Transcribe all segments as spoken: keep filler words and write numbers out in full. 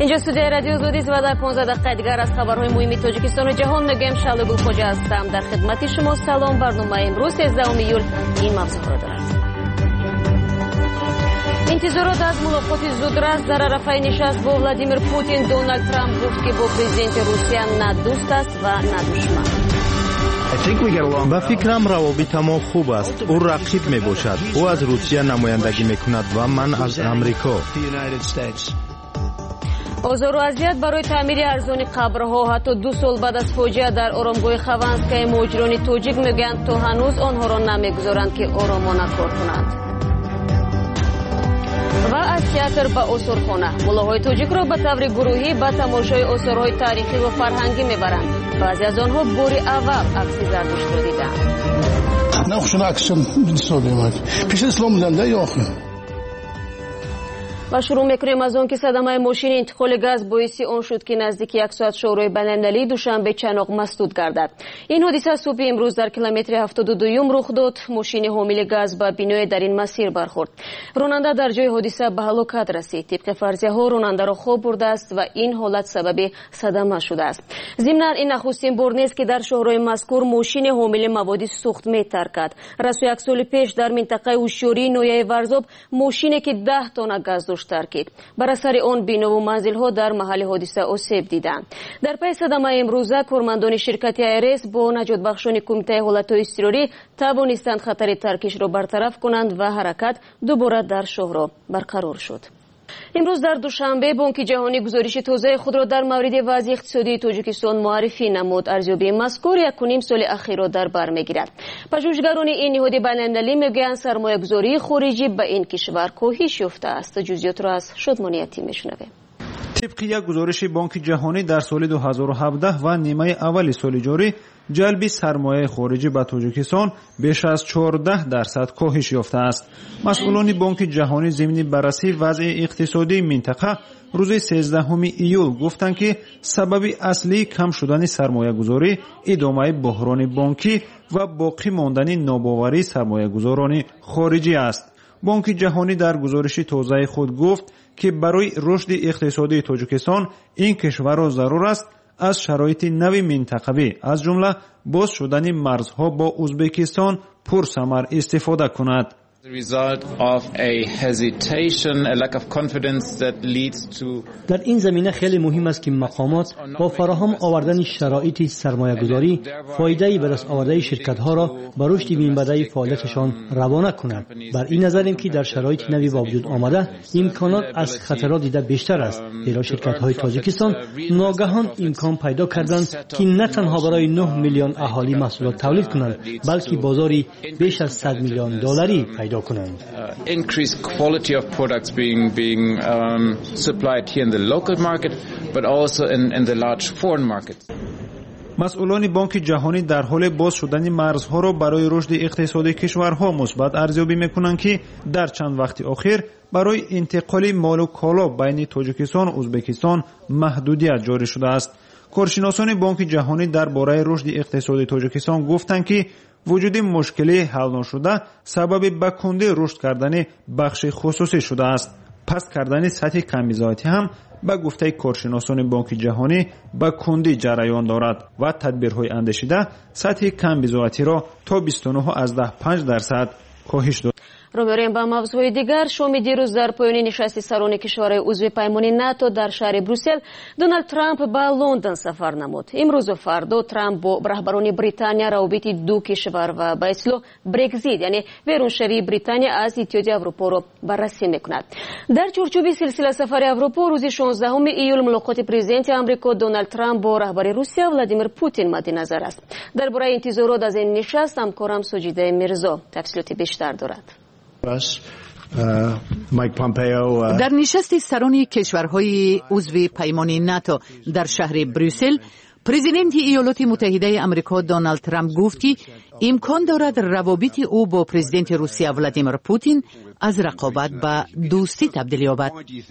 اینجا استودیوی رادیو زودیست و در پانزده دقیقه دیگر از خبرهای مهم تاجیکستان و جهان میگیم. شالگل خوجا هستم در خدمت شما. سلام. برنامه امروز سیزدهم ایول این موضوع را دارد. انتظارات از ملاقات زودرس در عرفه نشست با ولادیمیر پوتین. دونالد ترامپ گفت که با پرزیدنت روسیه نه دوست است و نه دشمن. با فکرم روابط ما خوب است. او رقیب می باشد. او از روسیه نمایندگی می کند و من از امریکا. آزار و اذیت برای تعمیر ارزان قبرها حتی دو سال بعد از فاجعه در آرامگاه خوانسکای مهاجران تاجیک میگویند تا هنوز آنها را نمیگذارند که آرامانه کار کنند. و از تئاتر به آثارخانه ملاهای تاجیک را به طور گروهی به تماشای آثارهای تاریخی و فرهنگی میبرند. بعضی از آنها باری اول عکس زردشت را دیدند. نه خوشون عکسم ساده پیش اسلام بودنده یا آخر. و شروع میکنیم از آن که صدمه ماشین انتقال گاز باعث آن شد که نزدیک یک ساعت شورای بین‌المللی دوشنبه چناق مسدود گردد. این حادثه صبح امروز در کیلومتر هفتاد و دو رخ داد. ماشین حامل گاز به بینای در این مسیر برخورد. راننده در جای حادثه به هلاکت رسید. طبق فرضیه ها راننده را خواب برده است و این حالت سبب صدمه شده است. ضمناً این نخستین بار نیست که در شهرهای مذکور ماشین حامل مواد سوخت می‌ترکد. رسو یک سال پیش در منطقه هوشیاری نویه ورزاب ماشینی که ده تن گاز ترکید. بر اثر آن بنا و منزل ها در محل حادثه آسیب دیدند. در پی صدمه امروزه کارمندان شرکت ایرس با نجات بخشان کمیته حالتهای اضطراری توانستند خطر ترکش را برطرف کنند و حرکت دوباره در شهر برقرار شد. امروز در دوشنبه بانک جهانی گزارش تازه خود را در مورد وضع اقتصادی تاجیکستان معرفی نمود. ارزیابی مذکور یک و نیم سال اخیر را در بر میگیرد. پژوهشگران این نهاد بین‌المللی میگویند سرمایه‌گذاری خارجی به این کشور کاهش یافته است. جزئیات را از شادمانی یتیم میشنویم. طبق یک گزارش بانک جهانی در سال دو هزار و هفده و نیمه اول سال جاری جلب سرمایه خارجی به تاجیکستان بیش از چهارده درصد کاهش یافته است. مسئولان بانک جهانی ضمن بررسی وضع اقتصادی منطقه روز سیزدهم ایول گفتند که سبب اصلی کم شدن سرمایه گذاری ادامه بحران بانکی و باقی ماندن ناباوری سرمایه گذاران خارجی است. بانک جهانی در گزارش تازه خود گفت که برای رشد اقتصادی تاجیکستان این کشور را ضرور است از شرایط نوی منطقوی از جمله باز شدن مرزها با ازبکستان پرثمر استفاده کند. در این زمینه خیلی مهم است که مقامات با فراهم آوردن شرایط سرمایه‌گذاری فایده‌ای به دست آورده شرکت‌ها را به رشد میانبردی فعالیتشان روانه کنند. بر این نظریم که در شرایط نوی با وجود آمده امکانات از خطرات دیده بیشتر است. زیرا شرکت‌های تاجیکستان ناگهان امکان پیدا کردند که نه تنها برای نه میلیون اهالی محصولات تولید کنند بلکه بازاری بیش از صد میلیون دلاری پیدا کنند. Uh, increased quality of products being being um, supplied here in the local market, but also in in the large foreign market. مسئولان بانک جهانی در حال باز شدن مرزها را برای رشد اقتصادی کشورها مثبت ارزیابی می‌کنند که در چند وقت اخیر برای انتقال مال و کالا بین تاجیکستان و ازبکستان محدودیت جاری شده است. کارشناسان بانک جهانی درباره رشد اقتصادی تاجیکستان گفتند که وجود مشکلی حل نشده سبب به کندی رشد کردن بخش خصوصی شده است. پست کردن سطح کمبزاعتی هم به گفته کارشناسان بانک جهانی به کندی جریان دارد و تدبیرهای اندیشیده سطح کمبزاعتی را تا بیست و نه از ده پنج درصد کاهش داد. رو بریم با موضوع دیگر. شام دیروز در پایان نشست سران کشورهای عضو پیمان ناتو در شهر بروسل دونالد ترامپ به لندن سفر نمود. امروز و فردا ترامپ با رهبران بریتانیا روابط دو کشور و به اصطلاح برگزیت یعنی بیرونشوی بریتانیا از اتحادیه اروپا را بررسی میکند. در چارچوب سلسله سفر اروپا روز شانزدهم ایول ملاقات پرزیدنت آمریکا دونالد ترامپ با رهبر روسیه ولادیمیر پوتین مد نظر است. درباره انتظارات از این نشست همکارم سجیده میرزا تفصیلات بیشتر دارد. در نشست سران کشورهای عضو پیمان ناتو در شهر بروسل پرزیدنت ایالات متحده آمریکا دونالد ترامپ گفت که امکان دارد روابط او با پرزیدنت روسیه ولادیمیر پوتین از رقابت به دوستی تبدیل یابد.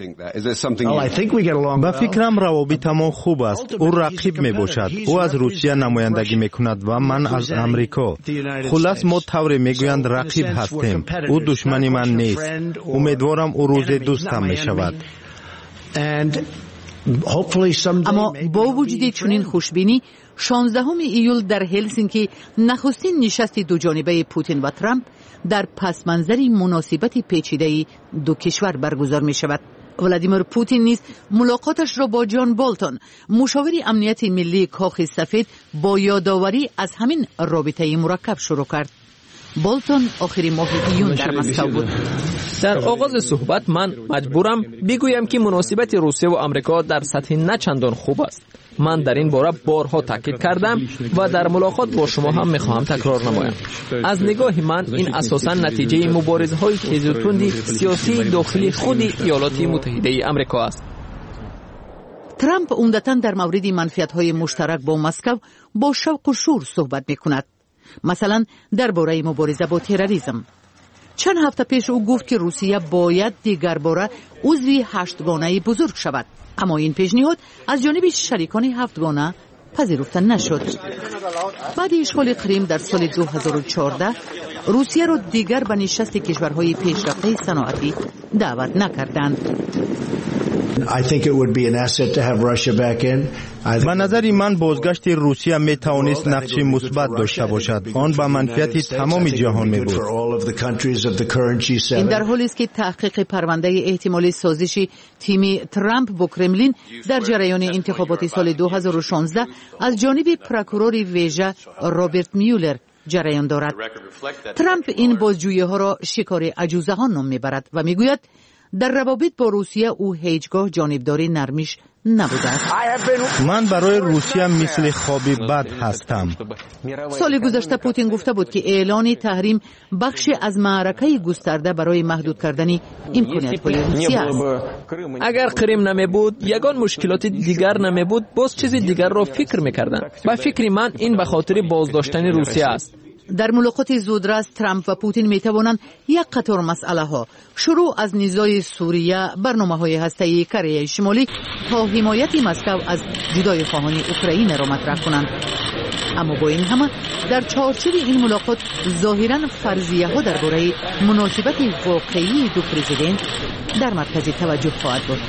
با فکرم روابط ما خوب است. او رقیب می باشد. او از روسیه نمایندگی می کند و من از امریکا. خلاص ما طوری می گویند رقیب هستیم. او دشمن من نیست. امیدوارم او روز دوستم می شود. اما با وجود چنین خوشبینی شانزدهم ایول در هلسینکی نخستین نشست دو جانبه پوتین و ترامپ در پس منظری مناسبت پیچیده دو کشور برگزار می شود. ولادیمیر پوتین نیز ملاقاتش را با جان بولتون مشاور امنیت ملی کاخ سفید با یادآوری از همین رابطه مرکب شروع کرد. بولتون آخرین ماه ایون در مسکو بود. در آغاز صحبت من مجبورم بگویم که مناسبت روسیه و آمریکا در سطح نه چندان خوب است. من در این باره بارها تاکید کردم و در ملاقات با شما هم میخواهم تکرار نمایم. از نگاه من این اساساً نتیجه مبارزه‌های تیز و تند سیاسی داخلی خود ایالات متحده آمریکا است. ترامپ عمدتاً در مورد منفعت‌های مشترک با مسکو با شوق و شور صحبت می‌کند. مثلا درباره مبارزه با تروریسم. چند هفته پیش او گفت که روسیه باید دیگر باره عضو هشتگانه بزرگ شود، اما این پیشنهاد از جانب شریکان هفتگانه پذیرفته نشد. بعد اشغال کریم در سال دو هزار و چهارده روسیه را دیگر به نشست کشورهای پیشرفته صنعتی دعوت نکردند. به نظر من بازگشت روسیه می توانست نقش مثبت داشته باشد. آن به منفعت تمام جهان می بود. این در حالی است که تحقیق پرونده احتمال سازش تیم ترامپ با کرملین در جریان انتخابات سال دو هزار و شانزده از جانب پروکورور ویژه رابرت میولر جریان دارد. ترامپ این بازجویی ها را شکار عجوزه ها نام می برد و می گوید در روابط با روسیه او هیچگاه جانبداری نرمیش نبوده است. من برای روسیه مثل خوابی بد هستم. سال گذشته پوتین گفته بود که اعلان تحریم بخش از معرکه گسترده برای محدود کردن امکانیت‌های روسیه است. اگر کریم نمی بود، یگان مشکلات دیگر نمی بود، باز چیز دیگر را فکر می‌کردند. با فکر من این به خاطر بازداشتن روسیه است. در ملاقات زودرس ترامپ و پوتین می توانند یک قطار مسئله ها شروع از نزاع سوریه، برنامه های هسته‌ای کره شمالی تا حمایت مسکو از جدای خواهان اوکراین را مطرح کنند. اما با این همه در چارچوب این ملاقات ظاهراً فرضیه ها درباره مناسبت واقعی دو پرزیدنت در مرکز توجه خواهد بود.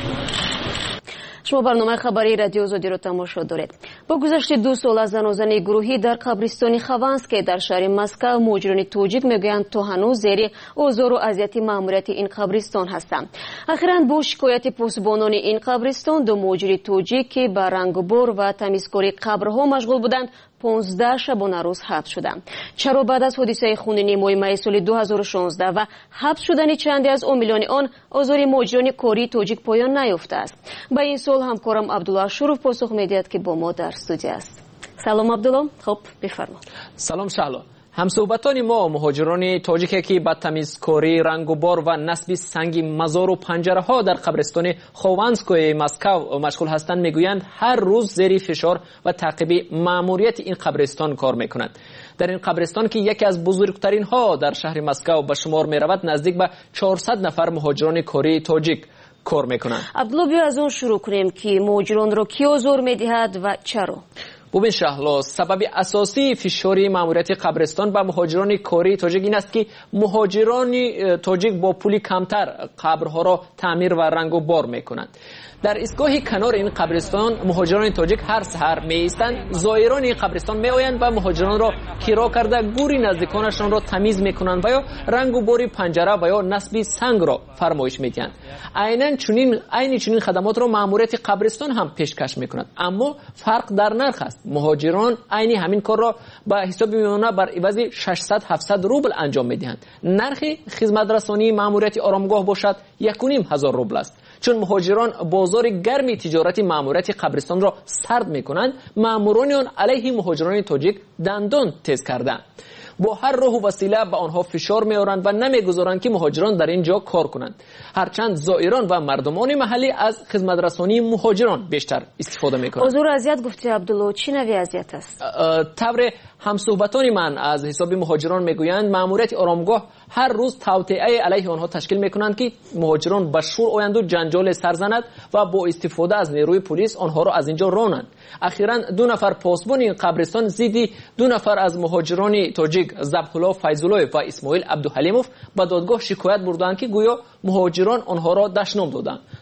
شما برنامه خبری رادیو آزادی را تماشا دارید. با گذشت دو سال از زنازنی گروهی در قبرستان خوانسک در شهر مسکو، مهاجران توجیک میگویند تا هنوز زیر آزار و اذیت ماموریت این قبرستان هستند. اخیراً با شکایت پاسبانان این قبرستان دو مهاجر توجیک که به رنگبر و تمیزکاری قبرها مشغول بودند پانزده شبانه روز حبس شدند. چرا بعد از حادثه خونین ماه می سال دو هزار و شانزده و حبس شدن چندی از عاملان آن آزار مهاجران کاری توجیک پایان نیافته است؟ با این سوال همکارم عبدالله شروف پاسخ میدهد که با ما در استودیو است. سلام عبدالله. خب بفرما. سلام شهلا. همصحبتان ما مهاجران تاجیکی که با تمیزکاری، رنگ و بار و نصب سنگ مزار و پنجره ها در قبرستان خوانسکوی مسکو مشغول هستند میگویند هر روز زیر فشار و تعقیب ماموریت این قبرستان کار میکنند. در این قبرستان که یکی از بزرگترین ها در شهر مسکو به شمار میرود نزدیک به چهارصد نفر مهاجران کاری تاجیک کار میکنند. عبدالله بیا از اون شروع کنیم که مهاجران را کی آزار میدهد و چرا؟ ببین شهلا، سبب اساسی فشاری ماموریت قبرستان به مهاجران کاری تاجیک این است که مهاجران تاجیک با پول کمتر قبرها را تعمیر و رنگ و بار میکنند. در ایستگاه کنار این قبرستان مهاجران تاجیک هر سحر می ایستند، زائران این قبرستان می آیند و مهاجران را کرا کرده گوری نزدیکانشان را تمیز میکنند و یا رنگ و بار پنجره و یا نصب سنگ را فرمایش میدهند. عیناً چنین عین چنین خدمات را ماموریت قبرستان هم پیشکش میکند، اما فرق در نرخ است. مهاجران عین همین کار را به حساب میمانه بر عوض ششصد هفتصد روبل انجام میدهند. نرخ خدمت رسانی ماموریت آرامگاه باشد یک و نیم هزار روبل است. چون مهاجران بازار گرم تجارتی ماموریت قبرستان را سرد میکنند، ماموران آن علیه مهاجران تاجیک دندان تیز کردند. با هر راه و وسیله به آنها فشار میآورند و نمیگذارند که مهاجران در اینجا کار کنند. هرچند زائران و مردمان محلی از خدمت رسانی مهاجران بیشتر استفاده میکنند. حضور اذیت گفتی عبدالله، چی نوع اذیت است؟ طور همصحبتان من از حساب مهاجران میگویند ماموریت آرامگاه هر روز توطئه علیه آنها تشکیل میکنند که مهاجران به شور آیند و جنجال سرزند و با استفاده از نیروی پلیس آنها را از اینجا رانند. اخیراً دو نفر پاسبان این قبرستان زیدی دو نفر از مهاجران تاجیک ذبح‌الله فیض‌الله و اسماعیل عبدالحلیموف به دادگاه شکایت بردند که گویا مهاجران آنها را دشنام دادند.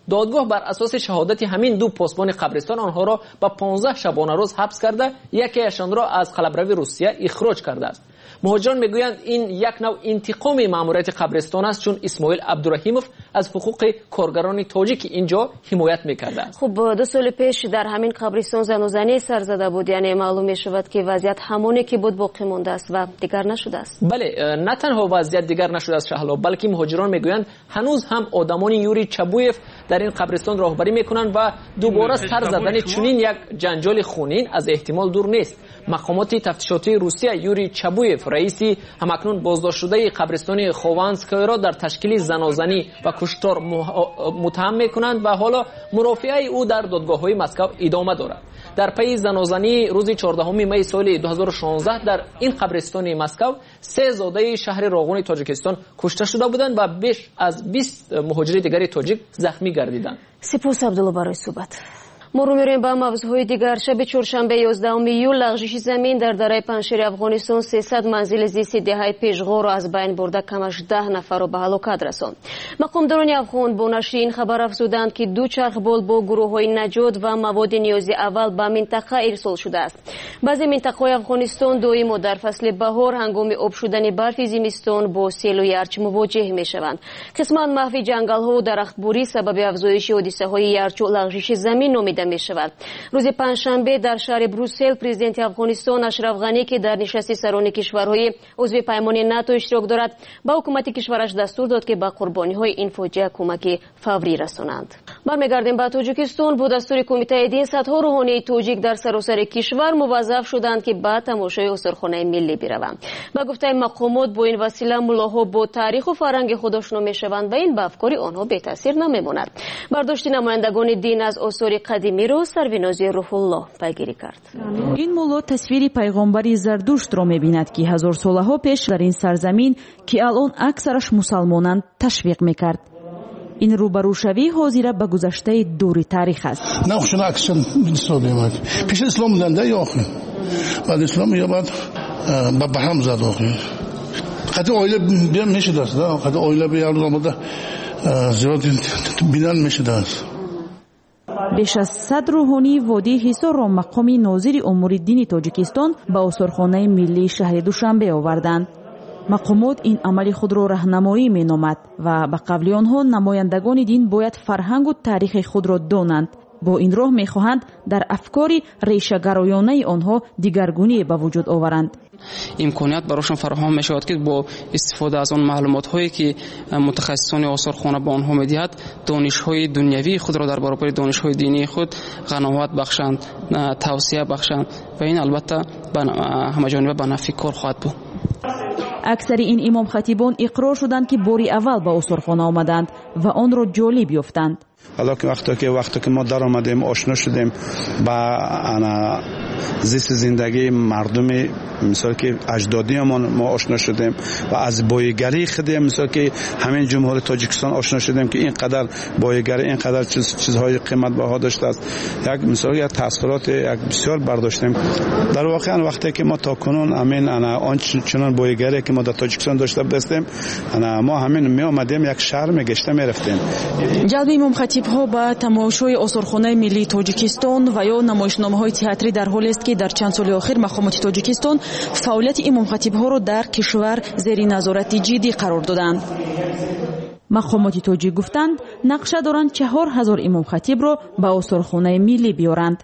دادگاه بر اساس شهادت همین دو پاسبان قبرستان آنها را به پانزده شبانه روز حبس کرده، یکیشان را از قلمرو روسیه اخراج کرده است. مهاجران میگویند این یک نوع انتقام ماموریت قبرستان است، چون اسماعیل عبدالرحیموف از حقوق کارگران تاجیک اینجا حمایت میکرده است. خب دو سال پیش در همین قبرستان زن و زنی سر زده بود، یعنی معلوم میشود که وضعیت همونی که بود باقی مانده است و دیگر نشده است. بله، نه تنها وضعیت دیگر نشده است شهلا، بلکه مهاجران میگویند هنوز هم آدمان یوری چبویف در این قبرستان راهبری میکنند و دوباره سر زدن چنین یک جنجال خونین از احتمال دور نیست. مقامات تفتیشاتی روسیه یوری چبویف، رئیسی همکنون بازداشت شده قبرستان خوانسکای را در تشکیل زنازنی و کشتار متهم میکنند و حالا مرافعه او در دادگاه‌های مسکو ادامه دارد. در پی زنازنی روز چهاردهم می سال دو هزار و شانزده در این قبرستان مسکو سه زاده شهر راغون تاجیکستان کشته شده بودند و بیش از بیست مهاجر دیگر تاجیک زخمی گردیدند. سپاس عبدالله برای صحبت. ما رو میریم به موضوعهای دیگر. شب چهارشنبه یازدهم ایول لغزش زمین در دره پنجشیر افغانستان سیصد منزل زیستی دهه پیشگو را از بین برده، کمش ده نفر را به هلاکت رساند. مقامداران افغان با نشر این خبر افزودند که دو چرخبال با گروه‌های نجات و مواد نیازی اول به منطقه ارسال شده است. بعضی مناطق‌های افغانستان دائما در فصل بهار هنگام آب شدن برف زمستان با سیل و یارچ مواجه می‌شوند. قسماً محو جنگل‌ها و درخت‌بری سبب افزایش حادثه‌های یارچ و لغزش زمین نامیده می شود. روز پنجشنبه در شهر بروسل پرزیدنت افغانستان اشرف غنی که در نشست سران کشورهای عضو پیمان ناتو اشتراک دارد به حکومت کشورش دستور داد که به قربانی‌های این فاجعه کمک فوری رسانند. برمیگردیم به تاجیکستان. با دستور کمیته دین صدها روحانی تاجیک در سراسر کشور موظف شدند که به تماشای استخوان‌های ملی بروند. با گفته مقامات با این وسیله ملاها با تاریخ و فرهنگ خود آشنا می‌شوند و این به افکار آنها بی تاثیر نمی‌ماند. برداشت نمایندگان دین از آثار قدیمی رو سربینازی روح الله پیگیری کرد. این مولا تصویری پیغمبری زردشت را می‌بیند که هزار سالها پیش در این سرزمین که الان اکثرش مسلمانند تشویق می‌کرد. این روبروشوی حاضر به گذشته دوری تاریخ است. نه خشن اکشن می‌سازیم. پیش اسلام بودن یا آخر. بعد اسلام یا بعد به هم زد آخر. حتی آیله بیان میشه دست. حتی آیله بیان آمده زیاد بینن میشه دست. بیش از صد روحانی وادی حصار را مقام ناظر امور دینی تاجیکستان به استخوان‌های ملی شهر دوشنبه آوردند. مقامات این عمل خود را راهنمایی می‌نامد و به قول آنها نمایندگان دین باید فرهنگ و تاریخ خود را دانند. با این راه می‌خواهند در افکار ریشه‌گرایانه آنها دیگرگونی به وجود آورند. امکانیت براشون فراهم می شود که با استفاده از آن معلومات هایی که متخصصان آثارخانه به آنها می‌دهد دانش های دنیوی خود را در برابر دانش های دینی خود قناعت بخشند، توصیه بخشند و این البته همه جانبه به نفع کار خواهد بود. اکثر این امام خطیبان اقرار شدند که باری اول به آثارخانه آمدند و آن را جالب یافتند. حالا که وقتی که وقتی که ما در آمدیم آشنا شدیم با انا زیست زندگی مردم مثلا که اجدادیمان ما آشنا شدیم و از بایگری خودم مثلا که همین جمهوری تاجیکستان آشنا شدیم که اینقدر بایگری اینقدر چیز چیزهای قیمت بها داشته است. یک مثلا یک تاثیرات یک بسیار برداشتیم. در واقع وقتی که ما تا کنون همین انا آن چنان بایگری که ما در تاجیکستان داشته بودیم انا ما همین می آمدیم یک شهر می گشته می رفتیم. جلب امام خطیب‌ها به تماشای آثارخانه ملی تاجیکستان و یا نمایشنامه‌های تئاتری در حالی است که در چند سال اخیر مقامات تاجیکستان فعالیت امام خطیب‌ها را در کشور زیر نظارت جدی قرار دادند. مقامات تاجیک گفتند نقشه دارند چهار هزار امام خطیب را به آثارخانه ملی بیارند.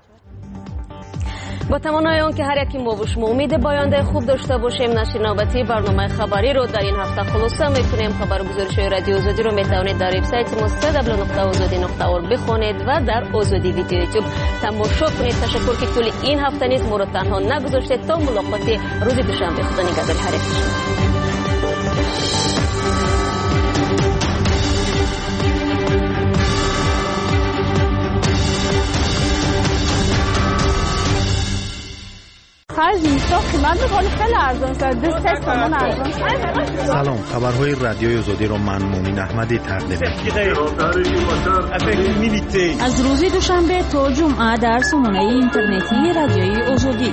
با تمنای آن که هر یکی ما و شما امید باینده خوب داشته باشیم. نشر نوبتی برنامه خبری رو در این هفته خلاصه میکنیم. خبر گزارش‌های رادیو آزادی رو میتوانید در وبسایت ما دبلیو دبلیو دبلیو نقطه آزادی نقطه اورگ بخوانید و در آزادی ویدیو یوتیوب تماشا کنید. تشکر که طول این هفته نیز ما رو تنها نگذاشتید. تا ملاقات روز دوشنبه. خدا نگهدار هر یک شما. خرج سلام، خبرهای رادیوی آزادی را من مومن احمدی تقدیم می‌کنم. از روز دوشنبه تا جمعه در سامانه اینترنتی رادیوی آزادی.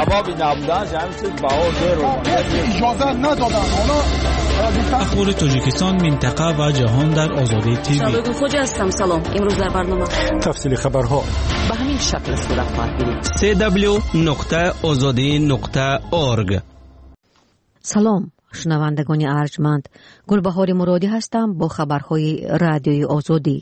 اخبار تاجیکستان، منطقه و جهان در آزادی تیوی. شادو خوج هستم. سلام. امروز در برنامه تفصیل خبرها به همین شکل صورت خواهد گرفت. سی دبلیو نقطه آزادی نقطه اورگ. سلام شنوندگان ارجمند، گلبهار مرادی هستم با خبرهای رادیوی آزادی.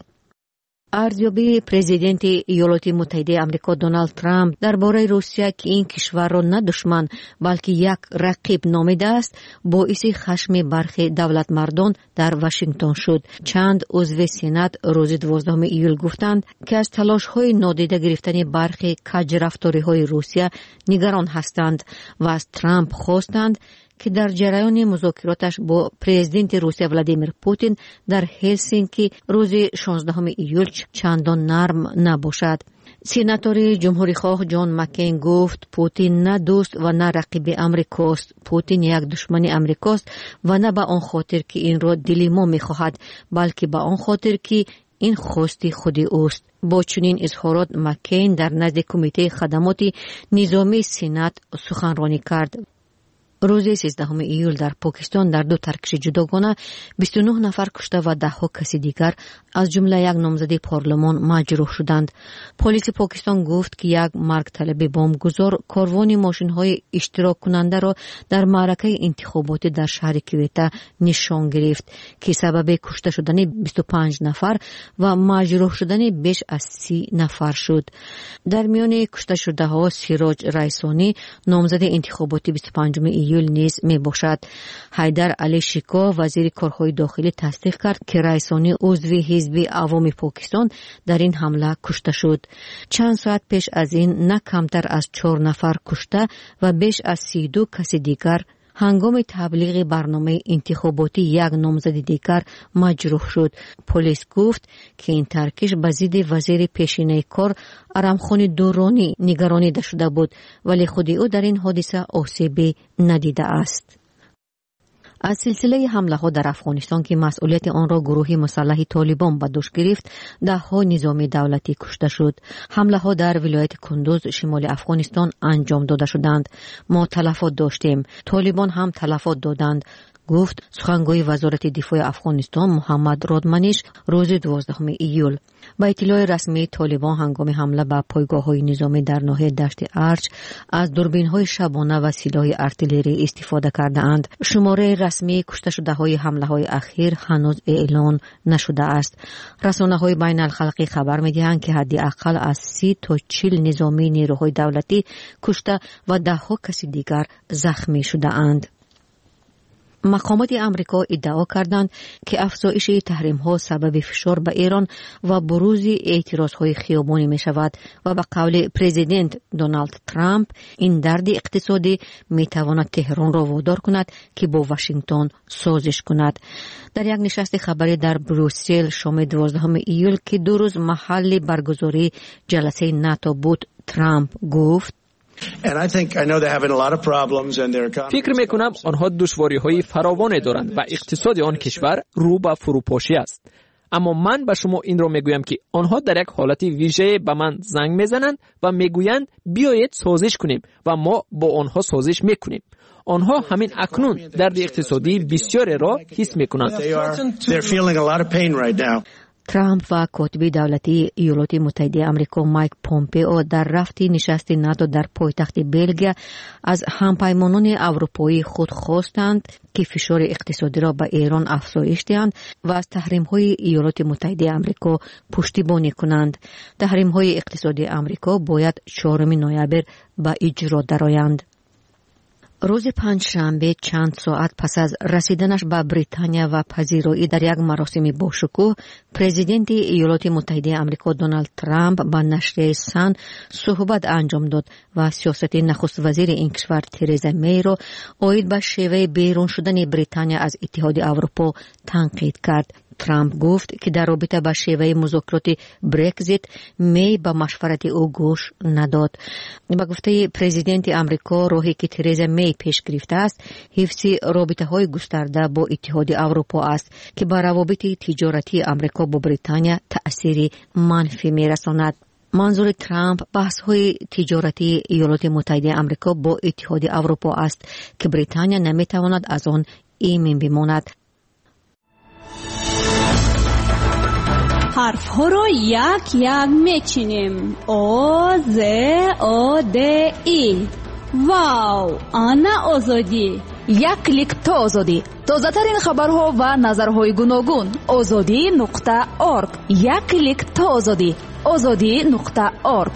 ارزیابی پرزیدنت ایالات متحده آمریکا دونالد ترامپ درباره روسیه که این کشور را نه دشمن بلکه یک رقیب نامیده است باعث خشم برخی دولت مردان در واشنگتن شد. چند عضو سنا روز دوازدهم ایول گفتند که از تلاش‌های نادیده گرفتن برخی کج رفتاری‌های روسیه نگران هستند و از ترامپ خواستند که در جریان مذاکراتش با پرزیدنت روسیه ولادیمیر پوتین در هلسینکی روز شانزدهم ایول چندان نرم نباشد. سیناتور جمهوری خواه جان مکین گفت پوتین نه دوست و نه رقیب امریکاست. پوتین یک دشمن امریکاست و نه به آن خاطر که این را دل ما می‌خواهد بلکه به آن خاطر که این خواستی خودی اوست. با چنین اظهارات مکین در نزد کمیته خدمات نظامی سنات سخنرانی کرد. روز سیزدهم ایول در پاکستان در دو ترکش جداگانه بیست و نه نفر کشته و ده ها کسی دیگر از جمله یک نامزد پارلمان مجروح شدند. پلیس پاکستان گفت که یک مرگ طلب بمبگذار کاروان ماشین های اشتراک کننده را در معرکه انتخاباتی در شهر کویتا نشان گرفت که سبب کشته شدن بیست و پنج نفر و مجروح شدن بیش از سی نفر شد. در میان کشته شده ها سیراج رئیسانی نامزد انتخاباتی بیست و پنجم ایول نیز می باشد. حیدر علی شیکا وزیر کارهای داخلی تصدیق کرد که رئیسانی عضو حزب عوام پاکستان در این حمله کشته شد. چند ساعت پیش از این نه کمتر از چهار نفر کشته و بیش از سی و دو کسی دیگر هنگام تبلیغ برنامه انتخاباتی یک نامزد دیگر مجروح شد. پلیس گفت که این ترکش به ضد وزیر پیشینه کار ارمخان دورانی نگرانیده شده بود ولی خود او در این حادثه آسیبی ندیده است. از سلسله حمله ها در افغانستان که مسئولیت آن را گروه مسلح طالبان به دوش گرفت، ده ها نظامی دولتی کشته شد. حمله ها در ولایت کندوز شمال افغانستان انجام داده شدند. ما تلفات داشتیم، طالبان هم تلفات دادند، گفت سخنگوی وزارت دفاع افغانستان محمد رادمنیش روز دوازدهم ایول. با اطلاع رسمی طالبان هنگام حمله به پایگاه‌های نظامی در ناحیه دشت ارچ از دوربین‌های شبانه و سلاح ارتلری استفاده کرده‌اند. شماره رسمی کشته شده‌های حمله‌های اخیر هنوز اعلان نشده است. رسانه‌های بین الخلقی خبر می‌دهند که حداقل از سی تا چهل نظامی نیروهای دولتی کشته و ده ها کسی دیگر زخمی شده‌اند. مقامات امریکا ادعا کردند که افزایش تحریم‌ها سبب فشار به ایران و بروز اعتراض‌های خیابانی می‌شود و به قول پرزیدنت دونالد ترامپ این درد اقتصادی می‌تواند تهران را وادار کند که با واشنگتن سازش کند. در یک نشست خبری در بروسل شام دوازدهم ایول که دو روز محل برگزاری جلسه ناتو بود، ترامپ گفت فکر میکنم آنها دشواری‌های فراوانی دارند و اقتصاد آن کشور رو به فروپاشی است. اما من به شما این را میگویم که آنها در یک حالت ویژه به من زنگ میزنند و میگویند بیایید سازش کنیم و ما با آنها سازش میکنیم. آنها همین اکنون درد اقتصادی بسیاری را حس میکنند. ترامپ و کاتب دولتی ایالات متحده آمریکا مایک پومپئو در رفت نشست ناتو در پایتخت بلژیک از همپیمانان اروپایی خود خواستند که فشار اقتصادی را به ایران افزایش دهند و از تحریم‌های ایالات متحده آمریکا پشتیبانی کنند. تحریم‌های اقتصادی آمریکا باید چهارم نوامبر به اجرا درآیند. روز پنجشنبه چند ساعت پس از رسیدنش به بریتانیا و پذیرایی در یک مراسم باشکوه، پرزیدنت ایالات متحده آمریکا دونالد ترامپ با نشریه سن صحبت انجام داد و سیاست نخست وزیر این کشور ترزا می را عاید به شیوه بیرون شدن بریتانیا از اتحاد اروپا تنقید کرد. ترامپ گفت که در رابطه با شیوه مذاکرات برگزیت می به مشورت او گوش نداد. با گفته پرزیدنت آمریکا، راهی که ترزا می پیش گرفته است حفظ رابطه های گسترده با اتحاد اروپا است که بر روابط تجارتی آمریکا با بریتانیا تأثیر منفی می رساند. منظور ترامپ بحث های تجارتی ایالات متحده آمریکا با اتحاد اروپا است که بریتانیا نمی تواند از آن ایمن بماند. حرف ها رو یک یک میچینیم. او ز او د ای. واو، آنا آزادی. یک کلیک تا آزادی. تازه ترین خبرها و نظرهای گوناگون. آزادی نقطه اورگ. یک کلیک تا آزادی. آزادی نقطه اورگ.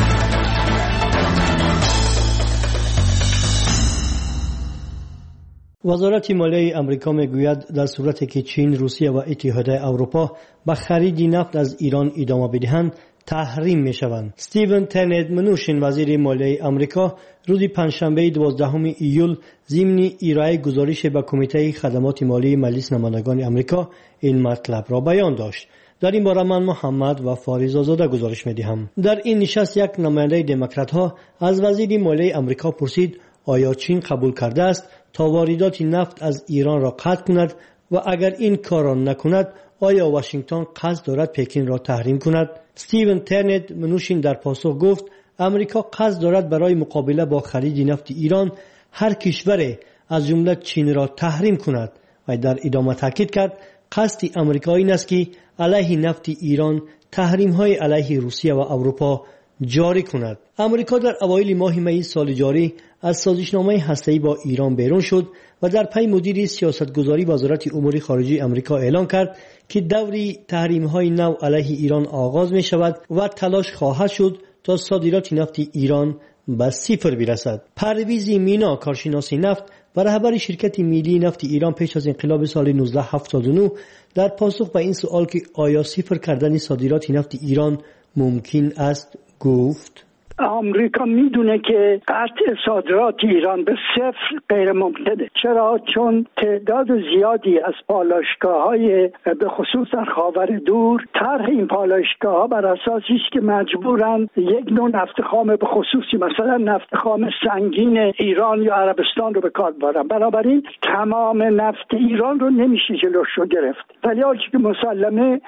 وزارت مالیه امریکا میگوید در صورتی که چین، روسیه و اتحاد اروپا به خرید نفت از ایران ادامه بدهند، تحریم میشوند. استیون ترنت منوشین، وزیر مالیه امریکا، روز پنجشنبه دوازدهم ایول ضمن ارائه گزارش به کمیته خدمات مالی مجلس نمایندگان امریکا این مطلب را بیان داشت. در این باره من محمد و فاریز آزاده گزارش میدهم. در این نشست یک نماینده دموکرات ها از وزیر مالیه امریکا پرسید آیا چین قبول کرده است تا واردات نفت از ایران را قطع کند و اگر این کار را نکند آیا واشنگتن قصد دارد پکین را تحریم کند؟ استیون ترنت منوشین در پاسخ گفت امریکا قصد دارد برای مقابله با خرید نفت ایران هر کشور از جمله چین را تحریم کند و در ادامه تاکید کرد قصد امریکا این است که علیه نفت ایران تحریم های علیه روسیه و اروپا جاری کند. امریکا در اوایل ماه می سال جاری از سازشنامه هسته‌ای با ایران بیرون شد و در پی مدیر سیاستگذاری وزارت امور خارجه امریکا اعلان کرد که دوری تحریم‌های نو علیه ایران آغاز می شود و تلاش خواهد شد تا صادرات نفت ایران به صفر برسد. پرویز مینا، کارشناس نفت و رهبر شرکت ملی نفت ایران پیش از انقلاب سال نوزده هفتاد و نه، در پاسخ به این سوال که آیا صفر کردن صادرات نفت ایران ممکن است گفت آمریکا میدونه که قطع صادرات ایران به صفر غیر ممکنه. چرا؟ چون تعداد زیادی از پالایشگاه‌های به خصوص در خاور دور طرح این پالایشگاه‌ها بر اساسی است که مجبورن یک نوع نفت خام به خصوصی مثلا نفت خام سنگین ایران یا عربستان رو به کار ببرن. بنابراین تمام نفت ایران رو نمیشه جلوش رو گرفت. ولی حالی که مسلمه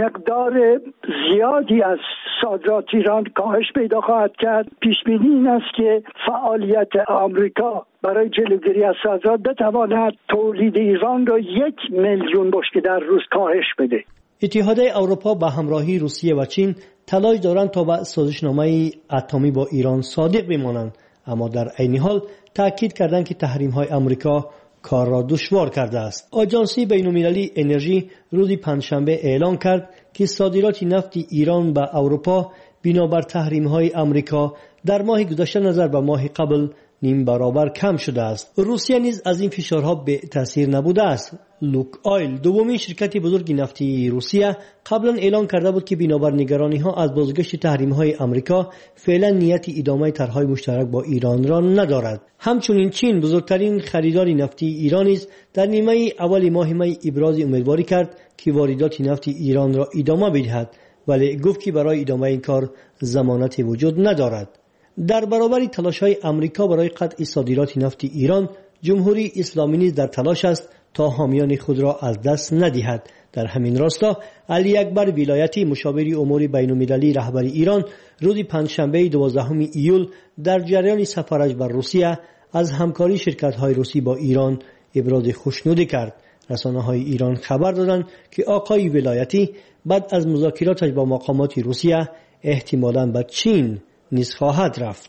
مقدار زیادی از صادرات ایران کاهش پیدا خواهد کرد. پیش بینی این است که فعالیت آمریکا برای جلوگیری از صادرات بتواند تولید ایران را یک میلیون بشکه در روز کاهش بده. اتحاد اروپا به همراهی روسیه و چین تلاش دارند تا به سازشنامه اتمی با ایران صادق بمانند، اما در عین حال تاکید کردند که تحریم‌های آمریکا کار را دشوار کرده است. آژانس بین‌المللی انرژی روز پنجشنبه اعلام کرد که صادرات نفت ایران به اروپا بنابر تحریم‌های آمریکا در ماه گذشته نظر به ماه قبل نیم برابر کم شده است. روسیه نیز از این فشارها به تاثیر نبوده است. لوک آیل، دومین شرکت بزرگ نفتی روسیه، قبلا اعلان کرده بود که بنابر نگرانی‌ها از بازگشت تحریم‌های آمریکا فعلا نیت ادامه طرح‌های مشترک با ایران را ندارد. همچنین چین، بزرگترین خریدار نفتی ایران است، در نیمه اول ماه می ابراز امیدواری کرد که واردات نفت ایران را ادامه بدهد، ولی گفت که برای ادامه این کار ضمانتی وجود ندارد. در برابر تلاش‌های آمریکا برای قطع صادرات نفت ایران، جمهوری اسلامی نیز در تلاش است تا حامیان خود را از دست ندهد. در همین راستا علی اکبر ولایتی، مشاور امور بین‌المللی رهبر ایران، روز پنجشنبه دوازدهم ایول در جریان سفرش بر روسیه از همکاری شرکت‌های روسی با ایران ابراز خوشنودی کرد. رسانه‌های ایران خبر دادند که آقای ولایتی بعد از مذاکراتش با مقامات روسیه احتمالاً به چین نیز خواهد رفت.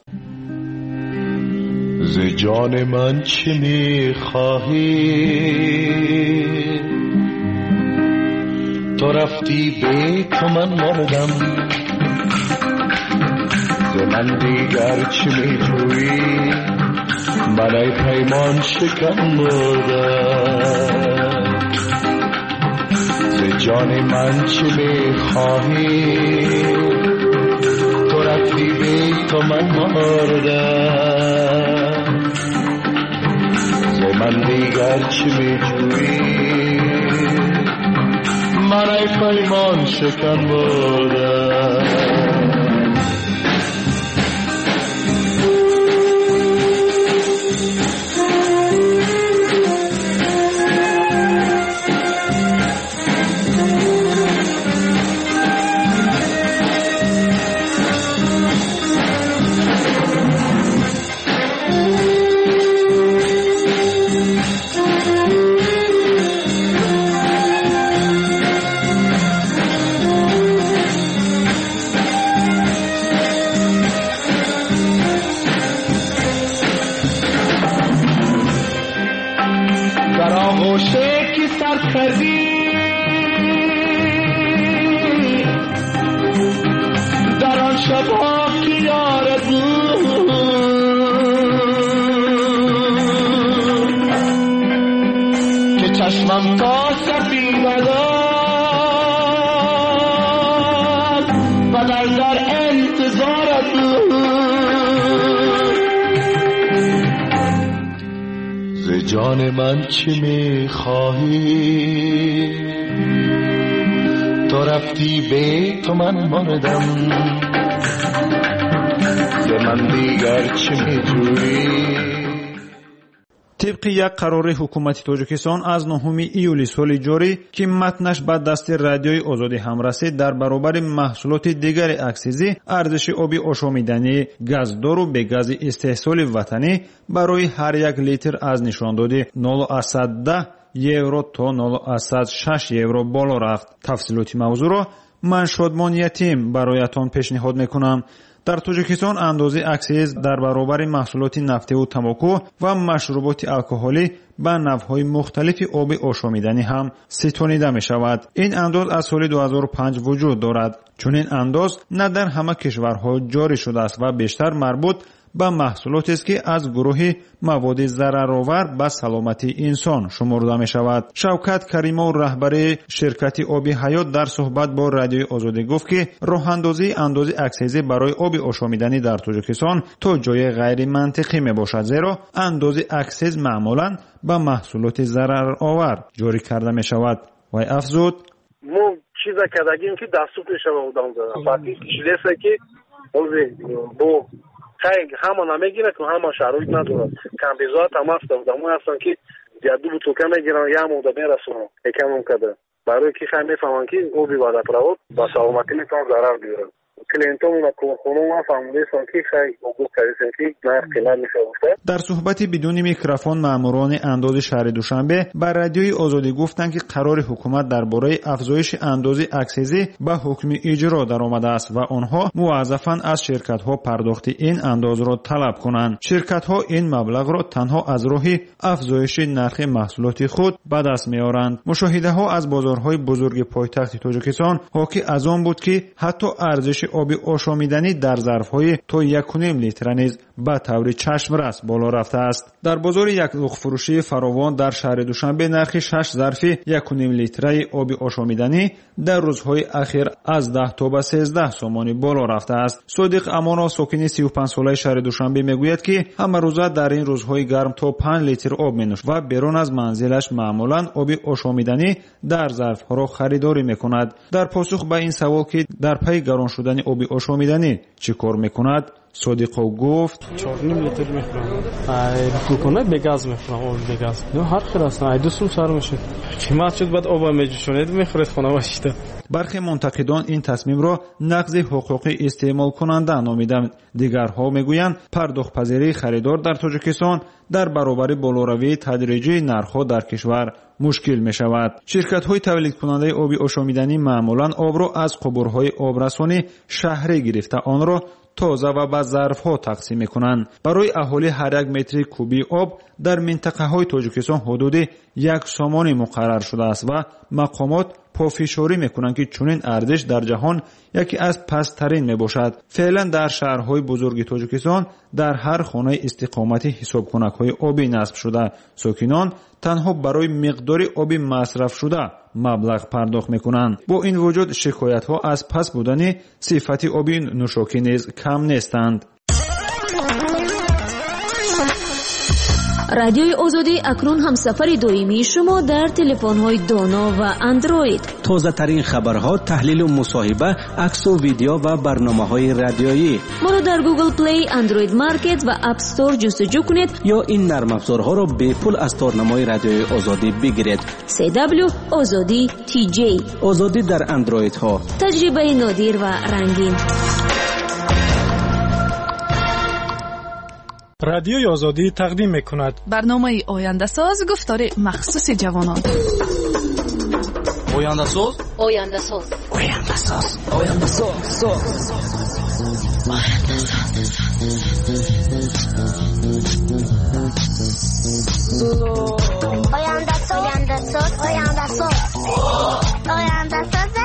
ز جان من چه می‌خواهی؟ تو رفتی به تو من مردم، ز من دیگر چه می‌جویی؟ من ای پیمان شکن مردم. ز جان من چه می‌خواهی؟ تو رفتی به تو من مردم، ز من دیگر چه می‌جویی؟ من ای پیمان شکن بودم. چشمم تا سفینه داد و در در انتظارت ز جان من چی میخواهی تو رفتی به تو من ماندم ز من دیگر چی میجویی. طبق یک قرار حکومت تاجیکستان از نهم ایولی سال جاری که متنش به دست رادیوی آزادی هم رسید، در برابر محصولات دیگر اکسیزی ارزش آبی آشامیدنی گازدار و به گاز استحصال وطنی برای هر یک لیتر از نشاندادی نول و ده یورو تا نول و شش یورو بالا رفت. تفصیلات موضوع را من شادمان یتیم برایتان پیشنهاد میکنم. در تاجیکستان اندازه اکسیز در برابر محصولات نفتی و تنباکو و مشروبات الکلی به نوع‌های مختلف آب آشامیدنی هم ستانیده می شود. این انداز از سال دو هزار و پنج وجود دارد. چون این انداز نه در همه کشورها جاری شده است و بیشتر مربوط به محصولاتی است که از گروه مواد ضررآور به سلامتی انسان شمرده می شود. شوکت کریمو رهبر شرکت آبی حیات در صحبت با رادیوی آزادی گفت که راه اندازی اندازه اکسیزی برای آب آشامیدنی در تاجیکستان تا جای غیر منطقی می باشد، زیرا اندازه اکسیز معمولا به محصولات ضررآور جاری کرده می شود. و افزود ما چیزا کردیم که دستور پیش بودم فقط چیزی که با خیلی همه نمیگیره که همه شرایط ندارد. کمبیزات هم هست دمون هستن که یا دو بطوکه میگیرن یا موده میرسونن یکم هم کده برای که خیلی میفهمن که او بی باده پراود با سلامتی میتونن ضرر بیارن. کلینتون و کورخونو ما فهمیده سن که خیلی اوگو کردیسن که نه قیمت میشه گفته. در صحبت بدون میکروفون ماموران انداز شهر دوشنبه بر رادیوی آزادی گفتند که قرار حکومت درباره افزایش اندازه اکسیزی به حکم اجرا درآمده است و آنها موظفند از شرکت ها پرداخت این اندازه را طلب کنند. شرکت ها این مبلغ را تنها از راه افزایش نرخ محصولات خود به دست میارند. مشاهده ها از بازارهای بزرگ پایتخت تاجیکستان حاکی از آن بود که حتی ارزش آب آشامیدنی در ظرف‌های تا یک و نیم لیتر نیز به طور چشم رس بالا رفته است. در بازار یک لوخ فروشی فراوان در شهر دوشنبه نرخ شش ظرف یک و نیم لیتره آب آشامیدنی در روزهای اخیر از ده تا به سیزده سومانی بالا رفته است. صادق امانا ساکن سی و پنج ساله شهر دوشنبه میگوید که همه روزه در این روزهای گرم تا پنج لیتر آب می‌نوشد و بیرون از منزلش معمولاً آب آشامیدنی در ظرف‌ها را خریداری می‌کند. در پاسخ به این سوال که در پی گران شدن آب آشامیدنی چه کار می‌کند، صادقو گفت چهار و نیم لیتر میخورم. دکونه به گاز میخورم، آب به گاز. نه هر خیر است. ای دوستم سر میشه. قیمت شد بعد آب میجوشونید میخورید خونه باشید. برخی منتقدان این تصمیم را نقض حقوق استعمال کننده نامیدند. دیگرها میگویند پرداخت پذیری خریدار در تاجیکستان در برابر بالاروی تدریجی نرخ‌ها در کشور مشکل می شود. شرکت های تولید کننده آب آشامیدنی معمولاً آب را از قبورهای آبرسانی شهری گرفته آن را تازه و به ظرف‌ها تقسیم می‌کنند. برای اهالی هر یک متر کوبی آب در منطقه‌های تاجیکستان حدود یک سومانی مقرر شده است و مقامات پافشاری می‌کنند که چنین ارزش در جهان یکی از پست‌ترین میباشد. فعلا در شهرهای بزرگ تاجیکستان در هر خانه استقامتی حسابخانه‌های آبی نصب شده. ساکنان تنها برای مقدار آب مصرف شده مبلغ پرداخت میکنند. با این وجود شکایت‌ها از پس بودن صفت آب نوشاکی نیز کم نیستند. رادیوی آزادی اکنون همسفر دائمی شما در تلفن‌های دانا و اندروید. تازه ترین خبرها، تحلیل و مصاحبه، عکس و ویدیو و برنامه‌های رادیویی. ما را در گوگل پلی، اندروید مارکت و اپ استور جستجو کنید یا این نرم افزارها را به پول از تارنمای رادیوی آزادی بگیرید. سی دبلیو آزادی تی جی. آزادی در اندروید ها. تجربه نادر و رنگین. رادیوی آزادی تقدیم می‌کند برنامه آینده ساز، گفتار مخصوص جوانان. آینده ساز آینده ساز آینده ساز آینده ساز آینده ساز آینده ساز آینده ساز آینده ساز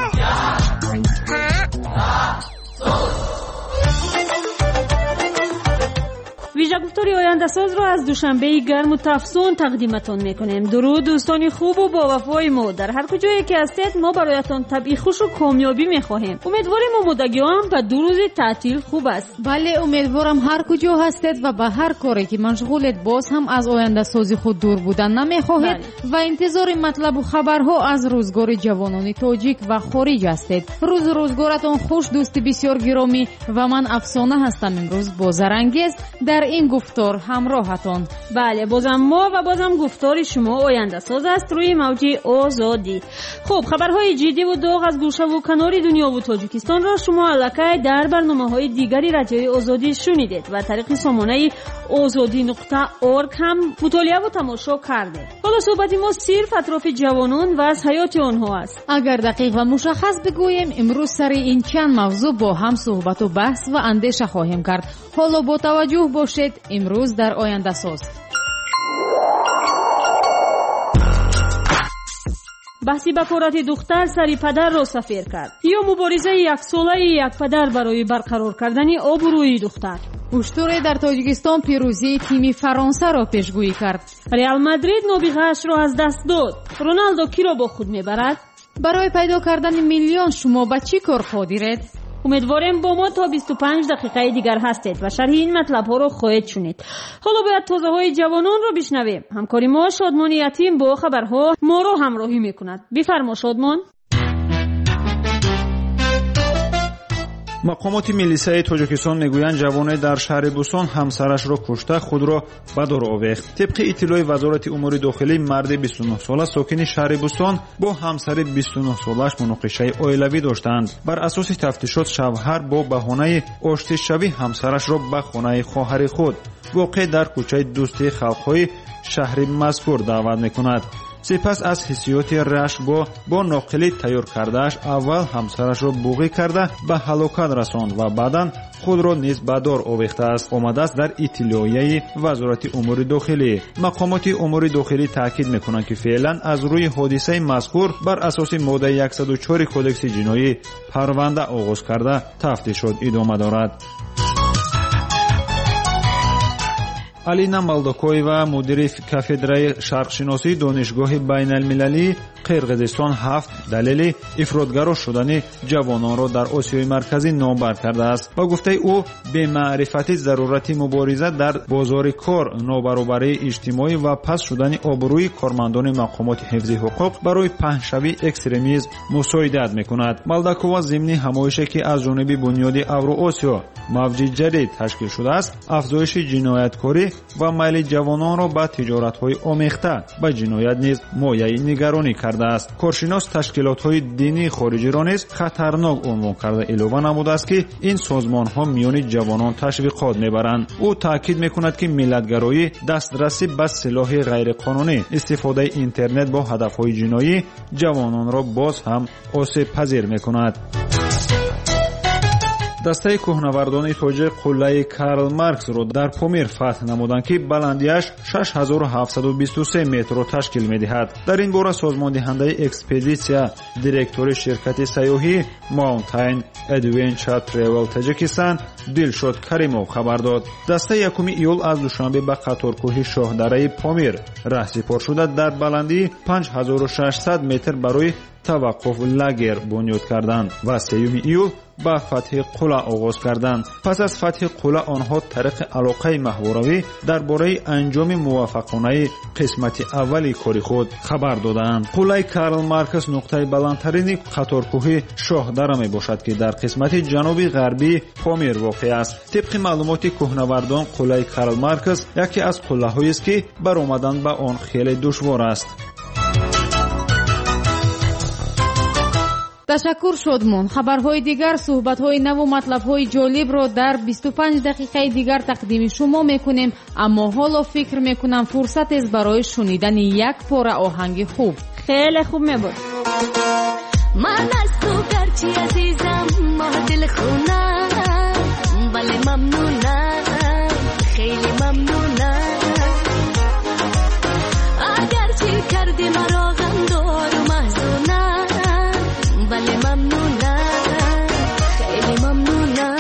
ویژه گفتاری آینده ساز رو از دوشنبه گرم و تفسون تقدیمتون میکنیم. درود دوستانی خوب و با وفای ما، در هر کجایی که هستید ما برایتان طبعی خوش و کامیابی میخواهیم. امیدواریم آمادگی هم و دو روز تعطیل خوب است. بله، امیدوارم هر کجا هستید و به هر کاری که مشغولید باز هم از آینده سازی خود دور بودن نمیخواهید و انتظار مطلب و خبرها از روزگار جوانان تاجیک و خارج هستید. روز روزگارتان خوش دوست بسیار گرامی و من افسانه هستم. امروز با زرانگیز در این گفتار همراهتان. بله، بازم ما و بازم گفتار شما آینده ساز است روی موج آزادی. خب، خبرهای جدی و داغ از گوشه و کنار دنیا و تاجیکستان را شما الکی در برنامه‌های دیگری رادیوی آزادی شنیدید و طریق سامانه آزادی نقطه اورگ هم مطالعه و تماشا کردید. حالا صحبت ما صرف اطراف جوانان و از حیات آنها است. اگر دقیق و مشخص بگوییم امروز سر این چند موضوع با هم صحبت و بحث و اندیشه خواهیم کرد. حالا با توجه باشید امروز در آینده ساز. بحثی بکارت دختر سری پدر را سفیر کرد یا مبارزه یک ساله یک پدر برای برقرار کردن آبروی دختر. اشتر در تاجیکستان پیروزی تیم فرانسه را پیشگویی کرد. ریال مادرید نابغه‌اش را از دست داد. رونالدو کی را با خود میبرد؟ برای پیدا کردن میلیون شما به چی کار قادرید؟ امیدواریم با ما تا بیست و پنج دقیقه دیگر هستید و شرح این مطلب ها رو خواهید شنید. حالا باید تازه های جوانان رو بشنویم. همکاری ما شادمان یتیم با خبرها ما رو همراهی میکند. بفرما شادمان. مقامات میلیسای تاجیکستان میگویند جوان در شهر بوستان همسرش را کشته خود را به دار آویخت. طبق اطلاع وزارت امور داخلی، مرد بیست و نه ساله ساکن شهر بوستان با همسر بیست و نه سالش مناقشه عائلوی داشتند. بر اساس تفتیشات شوهر با بهانه آشتی شوی همسرش را به خانه خواهر خود واقع در کوچه دوستی خلق‌های شهر مذکور دعوت میکند. سپس از حسیات رشک‌بار با ناقلی تیار کردهش اول همسرش را بوغی کرده به هلاکت رساند و بعدا خود را نیز به دار آویخته است. آمده است در اطلاعیه وزارت امور داخلی. مقامات امور داخلی تاکید میکنند که فعلا از روی حادثه مذکور بر اساس ماده صد و چهار کدکس جنایی پرونده آغاز کرده تفتیشات ادامه دارد. алина малдокоева, мудири кафедраи шарқшиносии донишгоҳи байналмилалии қирғизистон ҳафт далели ифродгаро шудани ҷавононро дар осиёи марказӣ номбар кардааст. ба гуфтаи ӯ, бемаърифати зарурати мубориза дар бозори кор, нобаробарии иҷтимоӣ ва паст шудани обрӯи кормандони мақомоти ҳифзи ҳуқуқ барои паҳншавии экстремизм мусоидат мекунад. малдакова зимни ҳамоише ки аз ҷониби бунёди авроосиё мавҷи ҷадид ташкил шудааст, афзоиши ҷинояткорӣ ва майли ҷавононро ба тиҷоратҳои омехта ба ҷиноят низ мояи нигаронӣ кардааст. коршинос ташкилотҳои динии хориҷиро низ хатарнок унвон карда илова намудааст ки ин созмонҳо миёни ҷавонон ташвиқот мебаранд. ӯ таъкид мекунад ки миллатгароӣ, дастрасӣ ба силоҳи ғайриқонунӣ, истифодаи интернет бо ҳадафҳои ҷиноӣ ҷавононро боз ҳам осебпазир мекунад. дастаи кӯҳнавардони тоҷик қуллаи Карл Марксро дар Помир фатҳ намуданд ки баландияш шаш ҳазору ҳафтсаду бисту се метрро ташкил медиҳад. дар ин бора созмондиҳандаи экспедитсия, директори ширкати сайёҳӣ Mountain Adventure Travel Tajikistan Дилшод Каримов хабар дод. дастаи якуми июл аз душанбе ба қаторкӯҳи шоҳдараи Помир раҳсипор шуда дар баландии панҷ ҳазору шашсад метр барои таваққуф лагер бунёд карданд ва сеюми июл به فتح قله آغاز کردند. پس از فتح قله آنها طریق علاقه محوروی درباره انجام موفقانه قسمت اولی کاری خود خبر دادند. قله کارل مارکس نقطه بلندترین قطارکوهی شاهدره می باشد که در قسمت جنوبی غربی پامیر واقع است. طبق معلومات کوهنوردان قله کارل مارکس یکی از قله‌هایی است که برآمدن به آن خیلی دشوار است. تشکر شدمون. خبرهای دیگر، صحبت‌های نو و مطلب‌های جالب رو در بیست و پنج دقیقه دیگر تقدیم شما می‌کنیم، اما حالا فکر می‌کنم فرصت است برای شنیدن یک پاره آهنگ خوب. خیلی خوب می‌بود. من از تو گرچه عزیزم ما دل خونم، ولی ممنونم، خیلی ممنونم. اگر چی کردی مرا غمدار و محزونم، ولی ممنونم، خیلی ممنونم.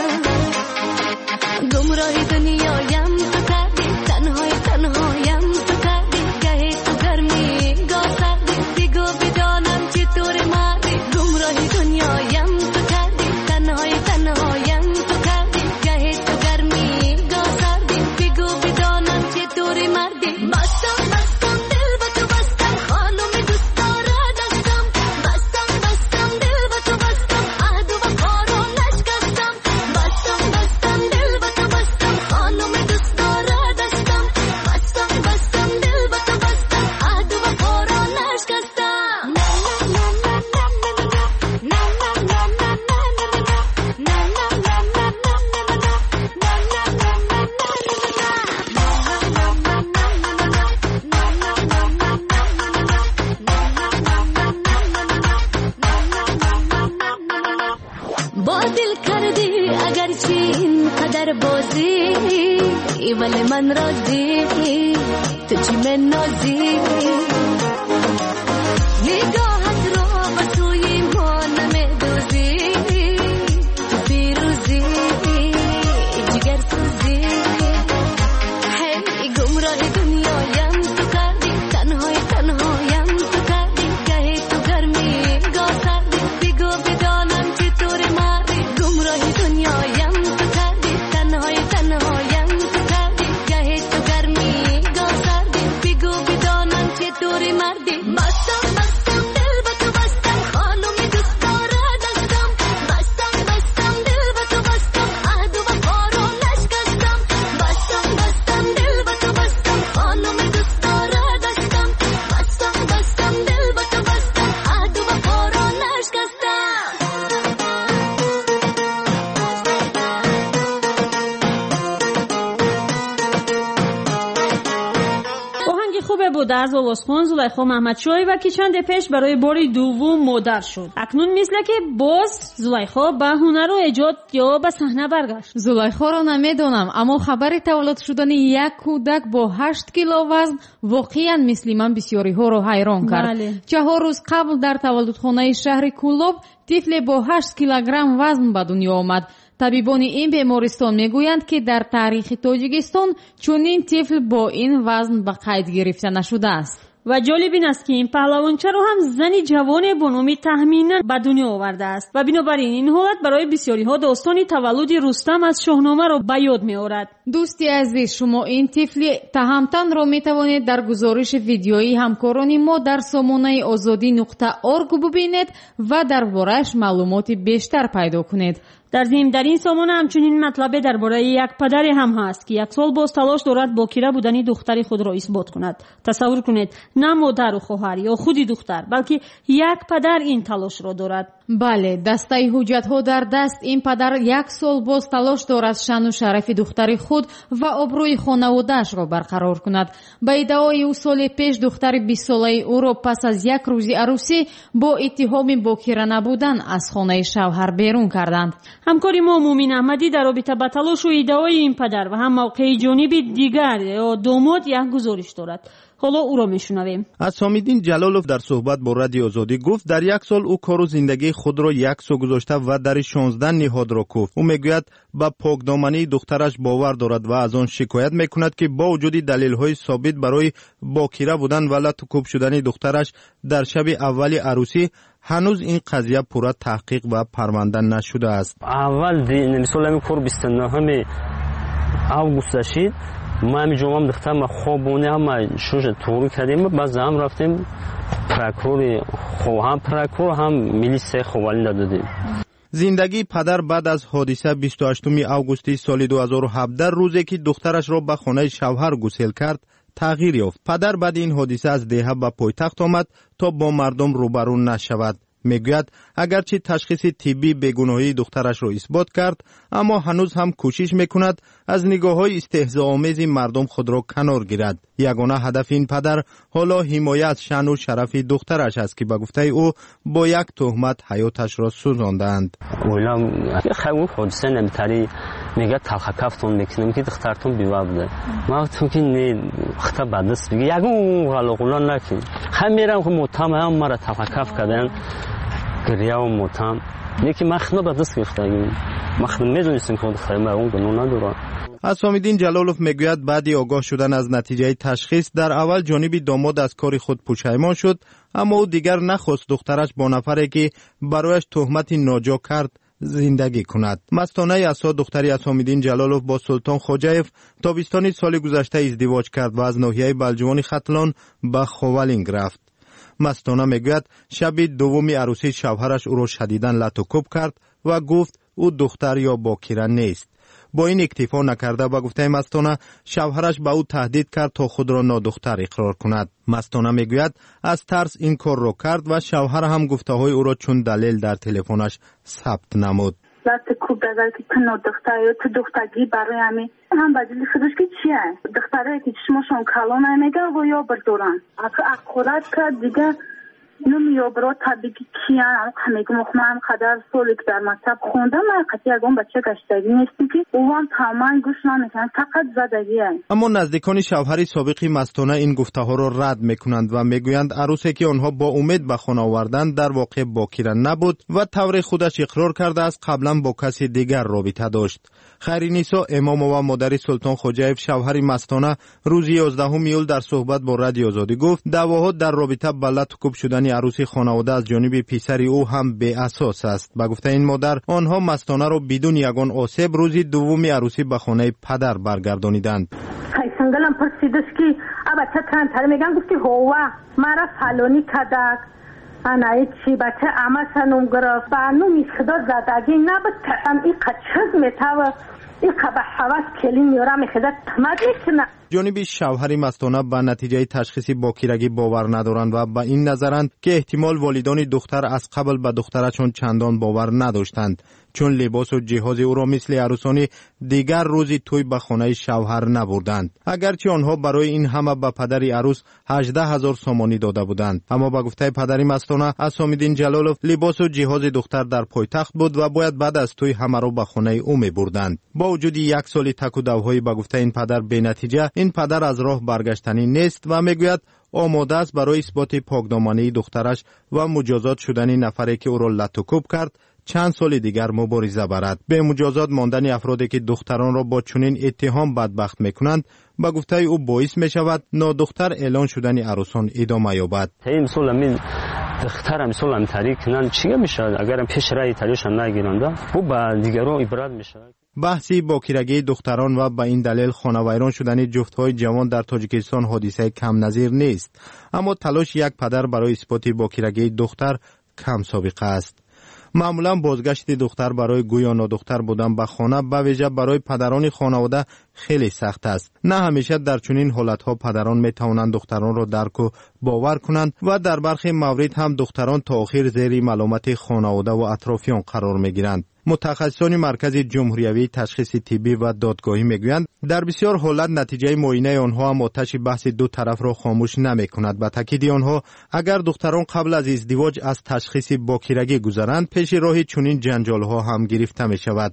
گمراه دنیایم تو کردی، تنهای تنهایم تو کردی، گهی تو گرمی گاه سردی، دیگو بدانم چطور مردی. گمراه دنیایم تو کردی، تنهای تنهایم تو کردی، گهی تو گرمی گاه سردی، دیگو بدانم چطور مردی. بستم بستم دل به تو بستم، خانم دوستارا داشتم. بستم بستم دل به تو بستم، عهد و وفا رو نشکستم. بستم بستم دل به تو بستم، خانم دوستارا داشتم. بستم بستم دل به تو بستم، عهد و وفا رو نشکستم. با دل کردی اگر چی اینقدر بازی، ولی من راضی، تو چی من نازی. نگاهت را به سوی ما نمیدوزی، تو پیروزی جگر سوزی. هی گمراه دنیایم تو کردی، تنهای تنهایم تو کردی، گهی تو گرمی گاه سردی، دیگو بدانم چطور مردی. گمراه دنیایم تو کردی، تنهای تنهایم تو کردی، گهی تو گرمی گاه سردی، دیگو بدانم چطور مردی. بستم بستم دل به تو بستم، خانم دوستارا داشتم. بستم بستم دل به تو بستم، عهد و وفا رو نشکستم. بستم بستم دل به تو بستم، خانم دوستارا داشتم. بستم بستم دل به تو بستم، عهد و وفا رو نشکستم. آهنگ خوبه بود از آوازخوان زلیخا محمدشاهی و که چند پیش برای بار دوم مادر شد. اکنون مثل که باز زلیخا به هنر و ایجاد یا به صحنه برگشت. زلیخا را نمیدونم، اما خبر تولد شدن یک کودک با هشت کیلو وزن واقعا مثل من بسیاری ها را حیران کرد. بله. چهار روز قبل در تولدخانه شهر کولوب طفل با هشت کیلوگرم وزن به دنیا آمد. طبیبان این بیمارستان میگویند که در تاریخ تاجیکستان چنین طفل با این وزن به قید گرفته نشده است. و جالب این است که این پهلوانچه رو هم زنی جوان بنامی تهمینا به دنیا آورده است و بنابراین این حالت برای بسیاری ها داستانی تولد رستم از شاهنامه را به یاد می آورد. دوستی عزیز، شما این طفل تهمتن را می توانید در گزارش ویدیویی همکاران ما در سامانه آزادی نقطه ارگ ببینید و درباره‌اش معلومات بیشتر پیدا کنید. در ضمن در این سامانه همچنین مطلب درباره یک پدر هم هست که یک سال باز تلاش دارد باکره بودن دختر خود را اثبات کند. تصور کنید، نه مادر و خواهر یا خودی دختر، بلکه یک پدر این تلاش را دارد. بله، دسته حجت ها در دست این پدر یک سال باز تلاش دارد شأن و شرف دختر خود و آبروی خانواده‌اش را برقرار کند. به ادعای او سال پیش دختر بیست ساله او را پس از یک روز عروسی با اتهام باکره نبودن از خانه شوهر بیرون کردند. همکاری ما مومین احمدی در رابطه با تلاش و ادعای این پدر و هم موقع جانب دیگر یا داماد یک گزارش دارد. حالا او را میشنویم. از حمیدین جلالوف در صحبت با رادیو آزادی گفت در یک سال او کار و زندگی خود را یک سو گذاشته و در شانزده نهاد را کوفت. او میگوید با پاکدامنی دخترش باور دارد و از آن شکایت میکند که با وجود دلیل‌های ثابت برای باکره بودن و لطو کوب شدن دخترش در شب اول عروسی هنوز این قضیه پورا تحقیق و پرونده نشده است. اول مثلا این کار بیست و نه آگوست داشت. ما می جوام دخترم خوابونه هم شوش توری کردیم باز هم رفتیم پراکور خو هم پراکور هم میلیس خوالین دادیم. زندگی پدر بعد از حادثه بیست و هشتم آگوست سال دو هزار و هفده روزی که دخترش را به خانه شوهر گسیل کرد تغییر یافت. پدر بعد این حادثه از دیه به پایتخت آمد تا با مردم روبرو نشود. میگوید اگرچه تشخیص طبی بیگناهی دخترش را اثبات کرد اما هنوز هم کوشش میکند از نگاه‌های استهزاءآمیز مردم خود را کنار گیرد. یگانه هدف این پدر حالا حمایت از شأن و شرف دخترش است که به گفته او با یک تهمت حیاتش را سوزاندند. اولا خیلی حادثه نمیتاری میگه تلخ کفتون میکنم که دخترتون بیوه بوده. ما تو که نه خطا بدست میگه یگون غلا غلا نکن. خمیرم که متهم هم مرا تلخ کف کردن. گریه و متهم یکی مخنه به دست گرفتگیم مخنه میدونستیم که دخترم اون گناه نداره. اسام‌الدین جلالوف میگوید بعد آگاه شدن از نتیجه تشخیص در اول جانب داماد از کار خود پشیمان شد اما او دیگر نخواست دخترش با نفری که برایش تهمت ناجا کرد زندگی کند. مستانه اسا دختری اسام‌الدین جلالوف با سلطان خوجایف تابستان سال گذشته ازدواج کرد و از ناحیه بلجوان ختلان به خوالینگ رفت. مستانه میگوید شب دومی عروسی شوهرش او را شدیداً لط و کوب کرد و گفت او دختر یا باکره نیست. با این اکتفا نکرده به گفته مستانه شوهرش به او تهدید کرد تا خود را نادختر اقرار کند. مستانه میگوید از ترس این کار را کرد و شوهر هم گفته های او را چون دلیل در تلفنش ثبت نمود. لط کوب دادن که تو نادختر یا تو دخترگی برای همین هم بدیلی خودش که چیه؟ دختره که چشمشون کلان نمیگه و یا بردارن. اگه اقورت کرد دیگه نمیو برای طبیعی کیان همه مخمم خدر سولی که در مکتب خوندم من قطعی اگه اون بچه گشتگی نیستی که او هم تمام گوش نمیکنن فقط زدگی هست. اما نزدیکان شوهر سابقی مستانه این گفته ها را رد میکنند و میگویند عروسی که آنها با امید به خانه آوردند در واقع باکره نبود و طور خودش اقرار کرده است قبلا با کسی دیگر رابطه داشت. خیرینیسا امام و مادر سلطان خوجایف شوهر مستانه روز یازدهم ایول در صحبت با رادیو آزادی گفت دعواها در رابطه به لط و کوب شدن عروسی خانواده از جانب پسر او هم بی اساس است. با گفته این مادر آنها مستانه را بدون یگان آسیب روز دوم عروسی به خانه پدر برگردانیدند. سنگلم پرسیدش که ابا چه تر میگن گفتی هوا مرا فلانی کدک انا چی بچه اما سنم گرفت بانو میخدا زدگی نبود تم این قچز میتاو این قبه حواس کلی میورا میخدا تمد میکنه. جانب شوهر مستانه به نتیجه تشخیص باکیرگی باور ندارند و به این نظرند که احتمال والدان دختر از قبل به دخترشون چندان باور نداشتند چون لباس و جهاز او را مثل عروسانی دیگر روزی توی به خانه شوهر نبردند. اگرچه آنها برای این همه به پدر عروس هجده هزار سامانی داده بودند اما با گفته پدر مستانه اسام‌الدین جلالوف لباس و جهاز دختر در پایتخت بود و باید بعد از توی همه را به خانه او میبردند. با وجود یک سال تک و دوهای با گفته این پدر بی نتیجه این پدر از راه برگشتنی نیست و میگوید آماده است برای اثبات پاکدامنی دخترش و مجازات شدن نفری که او را لط و کوب کرد چند سال دیگر مبارزه برد. به مجازات ماندن افرادی که دختران را با چنین اتهام بدبخت میکنند با گفته او باعث می شود نادختر اعلان شدن عروسان ادامه یابد. دخترم سولم تاریک نن چیه میشه اگرم پیش رای تاریخ نگیرنده او با دیگران عبرت میشه. بحثی باکیرگی دختران و به این دلیل خانوایران شدن جفت‌های جوان در تاجیکستان حادثه کم نظیر نیست اما تلاش یک پدر برای اثبات باکیرگی دختر کم سابقه است. معمولا بازگشت دختر برای گویا نادختر بودن به خانه به ویژه برای پدران خانواده خیلی سخت است. نه همیشه در چنین حالتها پدران می توانند دختران را درک و باور کنند و در برخی موارد هم دختران تا آخر زیر ملامت خانواده و اطرافیان قرار می گیرند. متخصصان مرکز جمهوریوی تشخیص طبی و دادگاهی میگویند در بسیار حالت نتیجه معاینه آنها هم آتش بحث دو طرف را خاموش نمی کند. به تاکید آنها اگر دختران قبل از ازدواج از تشخیص باکیرگی گذرند پیش راه چنین جنجال ها هم گرفته می شود.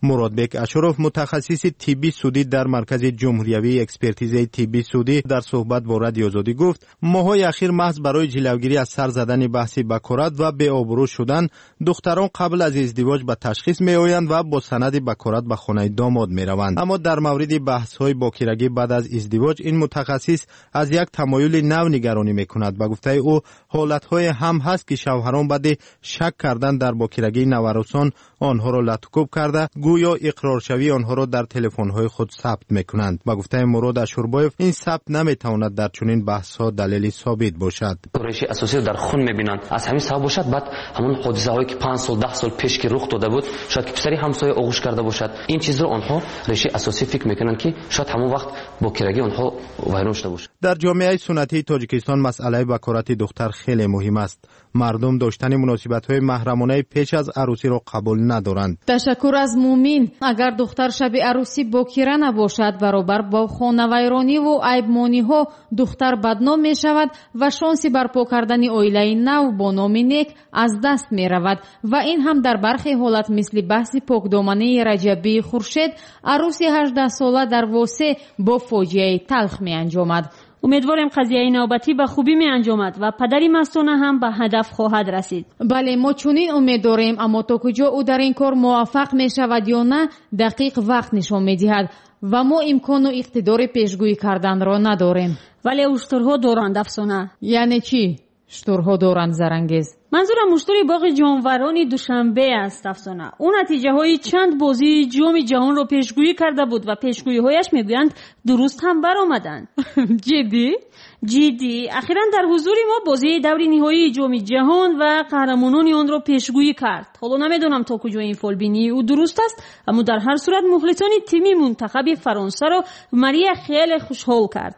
مرادبک اشرف متخصص طبی سودی در مرکز جمهوریوی اکسپرتیز طبی سودی در صحبت با رادیو آزادی گفت ماهای اخیر محض برای جلوگیری از سر زدن بحث بکارت و بی آبرو شدن دختران قبل از ازدواج به تشخیص می آیند و با سند بکارت به خانه داماد می روند. اما در مورد بحث های باکرگی بعد از ازدواج این متخصص از یک تمایل نو نگرانی می کند. به گفته او حالت های هم هست که شوهران بعد شک کردن در باکرگی نوارسان آنها را لطکوب کرده گویا اقرارشوی آنها را در تلفن‌های خود ثبت می‌کنند. با گفته مراد اشوربایف این ثبت نمی‌تواند در چنین بحث‌ها دلیلی ثابت باشد. ریشه اساسی در خون می‌بینند از همین سبب باشد بعد همون حادثه‌هایی که پنج سال ده سال پیش که رخ داده بود شاید که پسری همسایه آغوش کرده باشد این چیز را آنها ریشه اساسی فکر می‌کنند که شاید همون وقت باکرگی آنها ویران شده باشد. در جامعه سنتی تاجیکستان مسئله بکارت دختر خیلی مهم است. مردم داشتن مناسبت‌های محرمانه پیش از عروسی را قبول ندارند. تشکر از مومین. اگر دختر شب عروسی باکره نباشد برابر با خانوایرانی و عیبمانی ها دختر بدنام می شود و شانسی برپا کردن اویله نو با نام نیک از دست می رود و این هم در برخی حالت مثل بحث پاکدامنی رجبی خورشید عروسی هجده ساله در واسه با فاجعه تلخ می انجامد. امیدواریم قضیه نوبتی به خوبی می انجامد و پدری مستانه هم به هدف خواهد رسید. بله ما چنین امید داریم اما تا کجا او در این کار موفق می شود یا نه دقیق وقت نشان می دهد و ما امکان و اقتدار پیشگویی کردن را نداریم. ولی اشترها دارند افسانه. یعنی چی؟ اشترها دارند زرنگیز. منظورم اشتری باغ جانوران دوشنبه است افسانه. اون نتیجه های چند بازی جام جهان رو پیشگویی کرده بود و پیشگویی هایش میگویند درست هم برآمدند. جدی؟ جدی. اخیراً در حضور ما بازی دور نهایی جام جهان و قهرمانان آن رو پیشگویی کرد. حالا نمیدونم تا کجا این فالبینی او درست است اما در هر صورت مخلصان تیم منتخب فرانسه رو ماریا خیلی خوشحال کرد.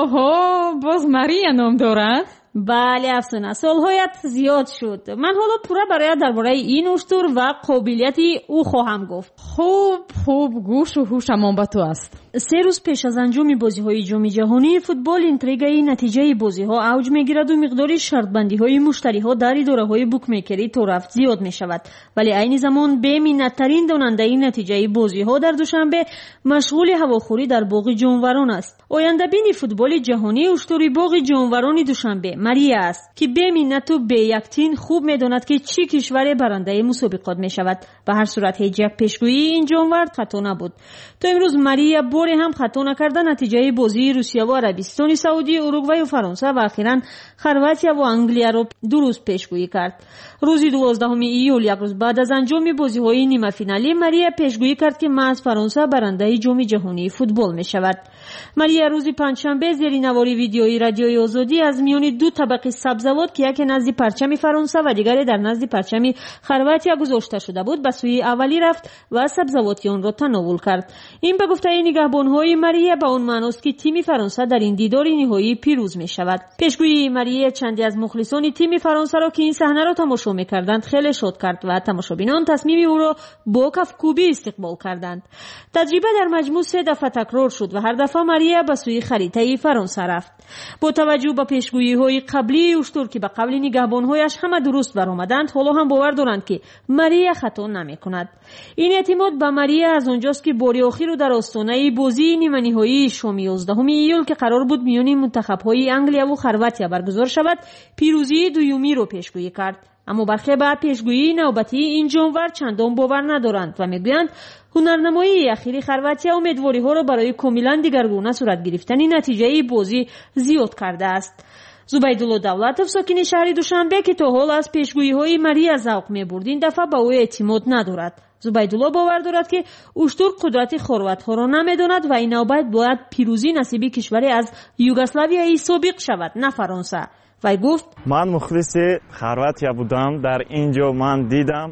اوه باز ماریا نام دارد؟ بله افسانه سالهایت زیاد شد. من حالا پورا برای درباره این اشتر و قابلیتی او خواهم گفت. خوب خوب گوش و هوشم آن به تو است. سه روز پیش از انجام بازی‌های جام جهانی فوتبال اینتریگای نتیجه بازی‌ها اوج می‌گیرد و مقدار شرط‌بندی‌های مشتری‌ها در اداره‌های بوکمیکری تا رفت زیاد می‌شود ولی عین زمان بی‌منت‌ترین داننده نتیجه بازی‌ها در دوشنبه مشغول هواخوری در باغ جانوران است. آینده‌بین فوتبال جهانی اشتری باغ جانوران دوشنبه ماریا است که بی‌منت و بی‌یقین خوب می‌داند که چه کشور برنده مسابقات می‌شود. به هر صورت هیچ یک پیشگویی این جانور خطا نبود. تا امروز ماریا باری هم خطا نکرده نتیجه بازی روسیه و عربستان سعودی، اوروگوئه و فرانسه و اخیراً خرواتیا و انگلیا را درست پیشگویی کرد. روز دوازدهم ایول یک روز بعد از انجام بازی‌های نیمه فینالی ماریا پیشگویی کرد که محض فرانسه برنده جام جهانی فوتبال می‌شود. ماریا روز پنجشنبه زیرنواری ویدیویی رادیوی آزادی از میان دو طبقه سبزوات که یکی نزد پرچم فرانسه و دیگری در نزد پرچم خرواتیا گذاشته شده بود به سوی اولی رفت و سبزواتی آن را تناول کرد. این به گفته نگهبان‌های ماریا به اون معناست که تیم فرانسه در این دیدار نهایی پیروز می‌شود. پیشگویی ماریا چندی از مخلصان تیم فرانسه را که این صحنه را تماشا می‌کردند خیلی شاد کرد و تماشابینان تصمیم او را با کف‌کوبی استقبال کردند. تجربه در مجموع سه دفعه تکرار شد و هر دفعه ماریا به سوی خریطه فرانسه رفت. با توجه به پیشگویی‌های قبلی اشتر که به قبل نگهبان‌هایش همه درست برآمدند حالا هم باور دارند که ماریا خطا نمی‌کند. این اعتماد به ماریا از اونجاست که باری آخر رو در آستانه بازی نیمه نهایی شام یازدهم ایول که قرار بود میان منتخب‌های انگلیا و خرواتیا برگزار شود پیروزی دویومی رو پیشگویی کرد. اما برخی بعد پیشگویی نوبتی این جانور چندان باور ندارند و میگویند هنرنمایی اخیری خرواتیا امیدواری ها را برای کاملا دیگرگونه صورت گرفتن نتیجه بازی زیاد کرده است. زبیدالله دولتов ساکن شهر دوشنبه که تا حال از پیشگویی های ماریا ذوق می‌برد این دفعه به او اعتماد ندارد. زبیدالله باور دارد که اشتر قدرت خروات ها را نمیداند و این نوبت باید پیروزی نصیب کشور از یوگسلاویای سابق شود نه فرانسه. و گفت من مخلص خرواتیا بودم در اینجا من دیدم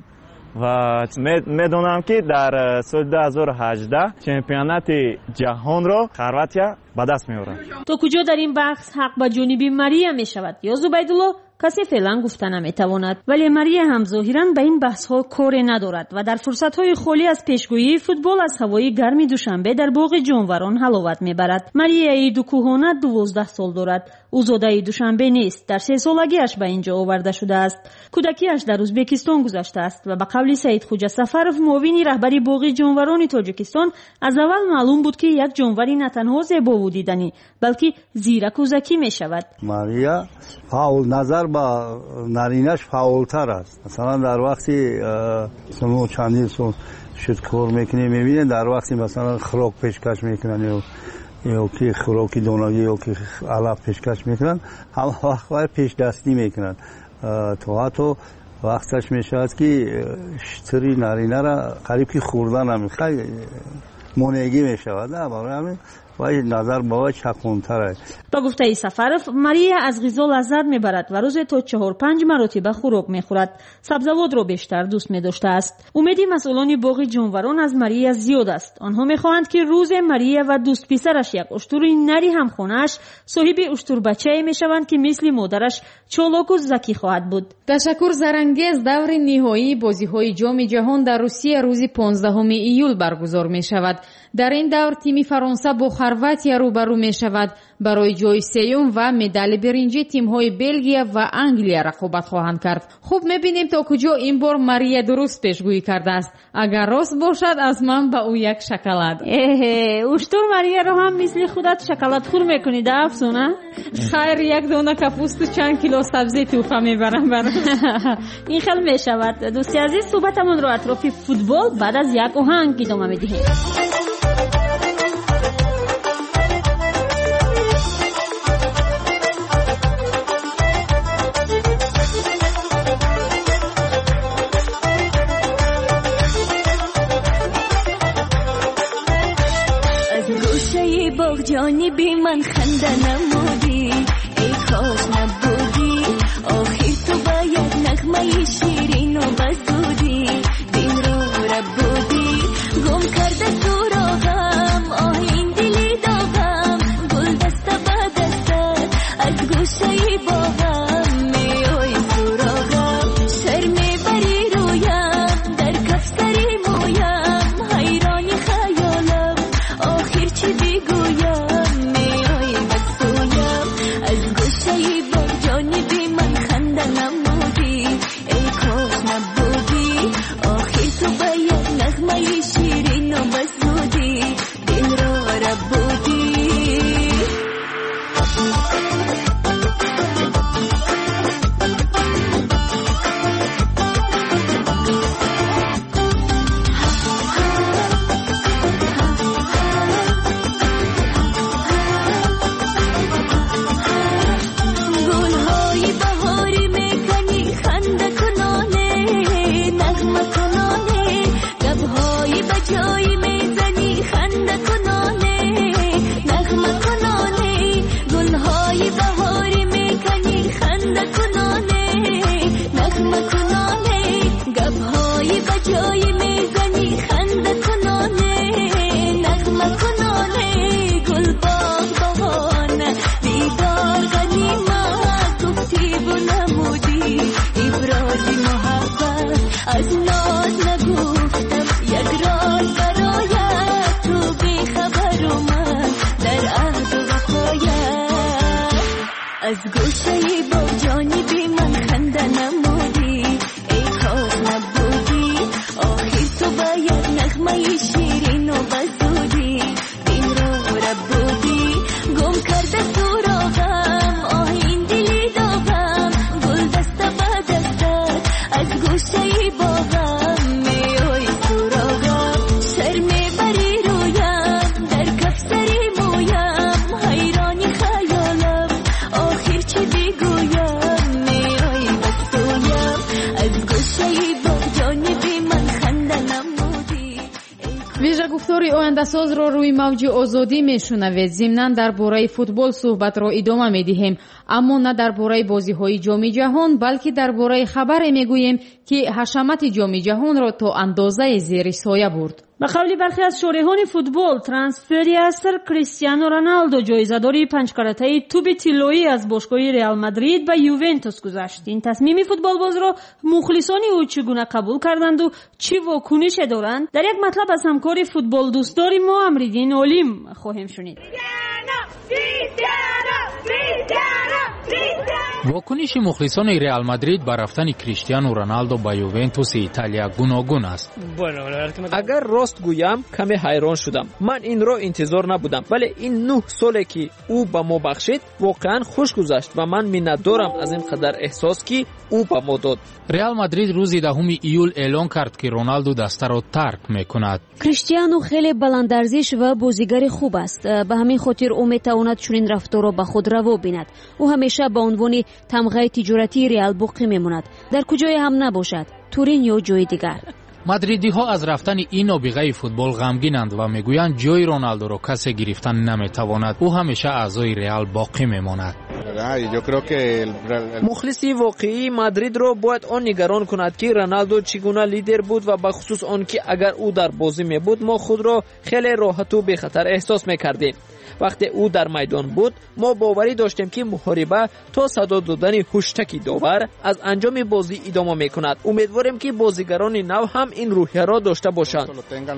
و میدونم که در سال دو هزار و هجده چمپیونات جهان را خرواتیا به دست می‌آورد. تا کجا در این بحث حق به جانب ماریا می شود یا زبیدالله کسی فعلا گفته نمیتواند. ولی ماریا هم ظاهرا به این بحث ها کاری ندارد و در فرصت های خالی از پیشگویی فوتبال از هوای گرم دوشنبه در باغ جانوران حلاوت میبرد. ماریا ایدوکوهانه دوازده سال دارد. او زاده دوشنبه نیست. در سه سالگیش به اینجا آورده شده است. کودکیش در ازبکستان گذشته است و به قول سید خوجا سفرов معاون رهبری باغ جانوران تاجیکستان از اول معلوم بود که یک جانوری نه تنها زیبا و دیدنی بلکه زیرک و ذکی می شود. ماریا فاول نظر با نارینش فاولتر است. مثلا در وقتی شما چندین سال شد کار میکنی میبینید در وقتی مثلا خوراک پیشکش میکنن یا که خوراکی دونگی یا که علف پیشکش میکنن هم وقت پیش دستی میکنن تو حتی وقتش میشود که شتری نارینه را قریب که خوردن هم خیلی مونگی میشود. برای همین وای نظر باید چکونتره. با گفته ای سفرов ماریا از غذا لذت میبرد و روز تا چهار پنج مرتبه خوراک میخورد. سبزیجات را بیشتر دوست میداشته است. امیدی مسئولان باغ جانوران از ماریا زیاد است. آنها میخواهند که روز ماریا و دوست پسرش یک اشتر نری همخانه‌اش صاحب اشتر بچه‌ای میشوند که مثل مادرش چالاک و ذکی خواهد بود. تشکر زرانگیز دور نهایی بازی‌های جام جهان در روسیه روز پانزدهم ایول برگزار میشود. در این دور تیم فرانسه با خرواتیا روبرو می شود. برای جای سیوم و مدال برنجی تیم های بلژیا و انگلیا رقابت خواهند کرد. خوب می بینیم تا کجا این بار ماریا درست پیشگویی کرده است. اگر راست باشد از من به او یک شکلات. اه اشتر ماریا رو هم مثل خودت شکلات خور میکنید افسونه؟ خیر یک دونه کپوست و چند کیلو سبزی توفه میبرم برام. این خیلی می شود. دوستی عزیز صحبتمون رو اطراف فوتبال بعد از یک آهنگ ادامه میدیم. جانی بی من خنده نمودی ای کاش نبودی آخر تو باید نغمه شیرین و بزودی دین رو ربودی گم کرده تو را غم آهین دلی داغم گل دسته با دستت از گوشه باغم می آی سراغم سر می بری رویم در کف سری مویم حیرانی خیالم آخر چی بگویم از گوشه با جانی بی من خنده نمودی ای کاش نبودی آخر تو باید نغمه شیرین و بزودی دین رو ربودی گم کرده تو را غم آهین دلی داغم گل دسته با دستت از گوشه باغم می آی سراغم سر می بری رویم در کف سری مویم حیرانی خیالم آخر چی بگویم می آی بستویم از گوشه باغ جانی بی من خنده نمودی. ویژه گفتاری آینده‌ساز را روی موج آزادی میشنوید. ضمناً درباره فوتبال صحبت را ادامه میدهیم، اما نه درباره بازی‌های جام جهان بلکه درباره خبری میگوییم که حشمت جام جهان را تا اندازه زیر سایه برد. به قول برخی از شارحان فوتبال، ترانسفری اثر کریستیانو رونالدو جایزه‌داری پنج کرته توپ طلایی از باشگاه رئال مادرید به یوونتوس گذشت. این تصمیم فوتبالباز را مخلصان او چگونه قبول کردند و چی واکنش دارند؟ در یک مطلب از همکار فوتبال دوستدار ما امریدین علیم خواهیم شنید. واکنش مخلصان رئال مادرید به رفتن کریستیانو رونالدو به یوونتوس ایتالیا گوناگون است. اگر راست گویم کمی حیران شدم. من این را انتظار نبودم، ولی این نه ساله که او به ما بخشید واقعا خوش گذشت و من منتدارم از این قدر احساس که او به ما داد. رئال مادرید روز دهم ایول اعلان کرد که رونالدو دسته را ترک میکند. کریستیانو خیلی بلندارزش و بازیگر خوب است. به همین خاطر او میتواند چنین رفتار را به خود روا بیند. او همیشه به عنوان تمغه تجارتی رئال باقی میماند، در کجای هم نباشد، تورین یا جای دیگر. مادریدی ها از رفتن این نابغه فوتبال غمگینند و میگویند جای رونالدو را کسی گرفتن نمیتواند. او همیشه اعضای رئال باقی میماند. مخلصی واقعی مادرید را باید آن نگران کند که رونالدو چگونه لیدر بود و به خصوص آن که اگر او در بازی می بود ما خود را خیلی راحت و بی خطر احساس میکردیم. وقتی او در میدان بود ما باوری داشتیم که محاربه تا صدا دادن هشتکی داور از انجام بازی ادامه میکند. امیدواریم که بازیگران نو هم این روحیه را داشته باشند.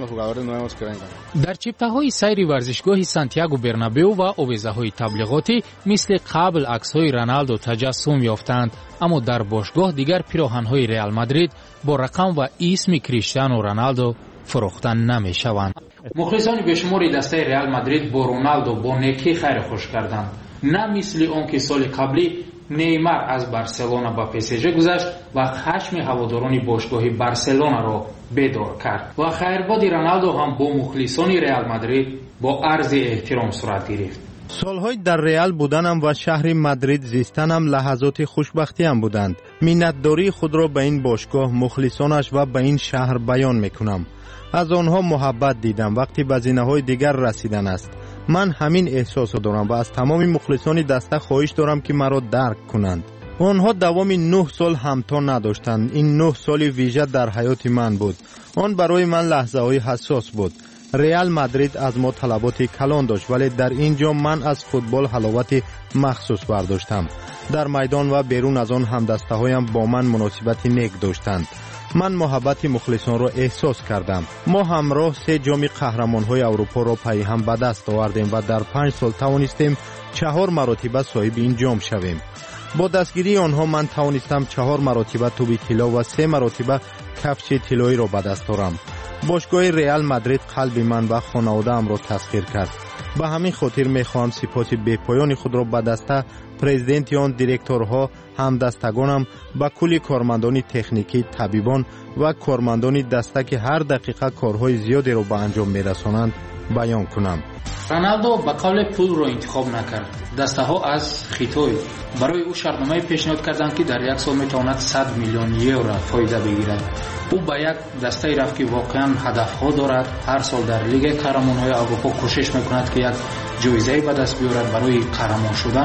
در چپته‌های سیر ورزشگاه سانتیاگو برنابئو و آویزه‌های تبلیغاتی مثل قبل عکس‌های رونالدو تجسم یافتند، اما در باشگاه دیگر پیراهن‌های رئال مادرید با رقم و اسم کریستیانو رونالدو فروختن نمی‌شوند. مخلصان بشماری دسته رئال مادرید با رونالدو با نیکی خیر خوش کردند، نه مثل اون که سال قبلی نیمار از بارسلونا به پی اس جی گذشت و خشم هواداران باشگاه بارسلونا را بیدار کرد و خیرباد رونالدو هم با مخلصان رئال مادرید با عرض احترام صورت گرفت. سالهای در رئال بودنم و شهر مادرید زیستنم لحظات خوشبختی هم بودند. منتداری خود را به این باشگاه، مخلصانش و به این شهر بیان میکنم. از آنها محبت دیدم وقتی به زینه‌های دیگر رسیدن است. من همین احساس دارم و از تمام مخلصان دسته خواهش دارم که مرا درک کنند. آنها دوام نه سال همتا نداشتند. این نه سال ویژه در حیات من بود. آن برای من لحظه های حساس بود. رئال مادرید از ما طلبات کلان داشت، ولی در اینجا من از فوتبال حلاوت مخصوص برداشتم. در میدان و بیرون از آن همدسته هایم با من مناسبت نیک داشتند. من محبت مخلصان را احساس کردم. ما همراه سه جام قهرمان های اروپا را پی هم به دست آوردیم و در پنج سال توانستیم چهار مرتبه صاحب این جام شویم. با دستگیری آنها من توانستم چهار مرتبه توپ طلا و سه مرتبه کفش طلایی را به دست آورم. باشگاه رئال مادرید قلب من و خانواده ام را تسخیر کرد. به همین خاطر میخواهم سپاس بی‌پایان خود را به دسته پرزیدنت آن، دیرکتورها، همدستگانم، با کل کارمندان تکنیکی، طبیبان و کارمندان دسته که هر دقیقه کارهای زیادی را به انجام میرسانند بیان کنم. رونالدو به قول پول را انتخاب نکرد. دسته ها از خطای برای او شرطنامه پیشنهاد کردند که در یک سال میتواند صد میلیون یورو فایده بگیرد. او به یک دسته رفت که واقعا هدف ها دارد. هر سال در لیگ قهرمان های اروپا کوشش میکند که یک جایزه به دست بیارد، برای قهرمان شدن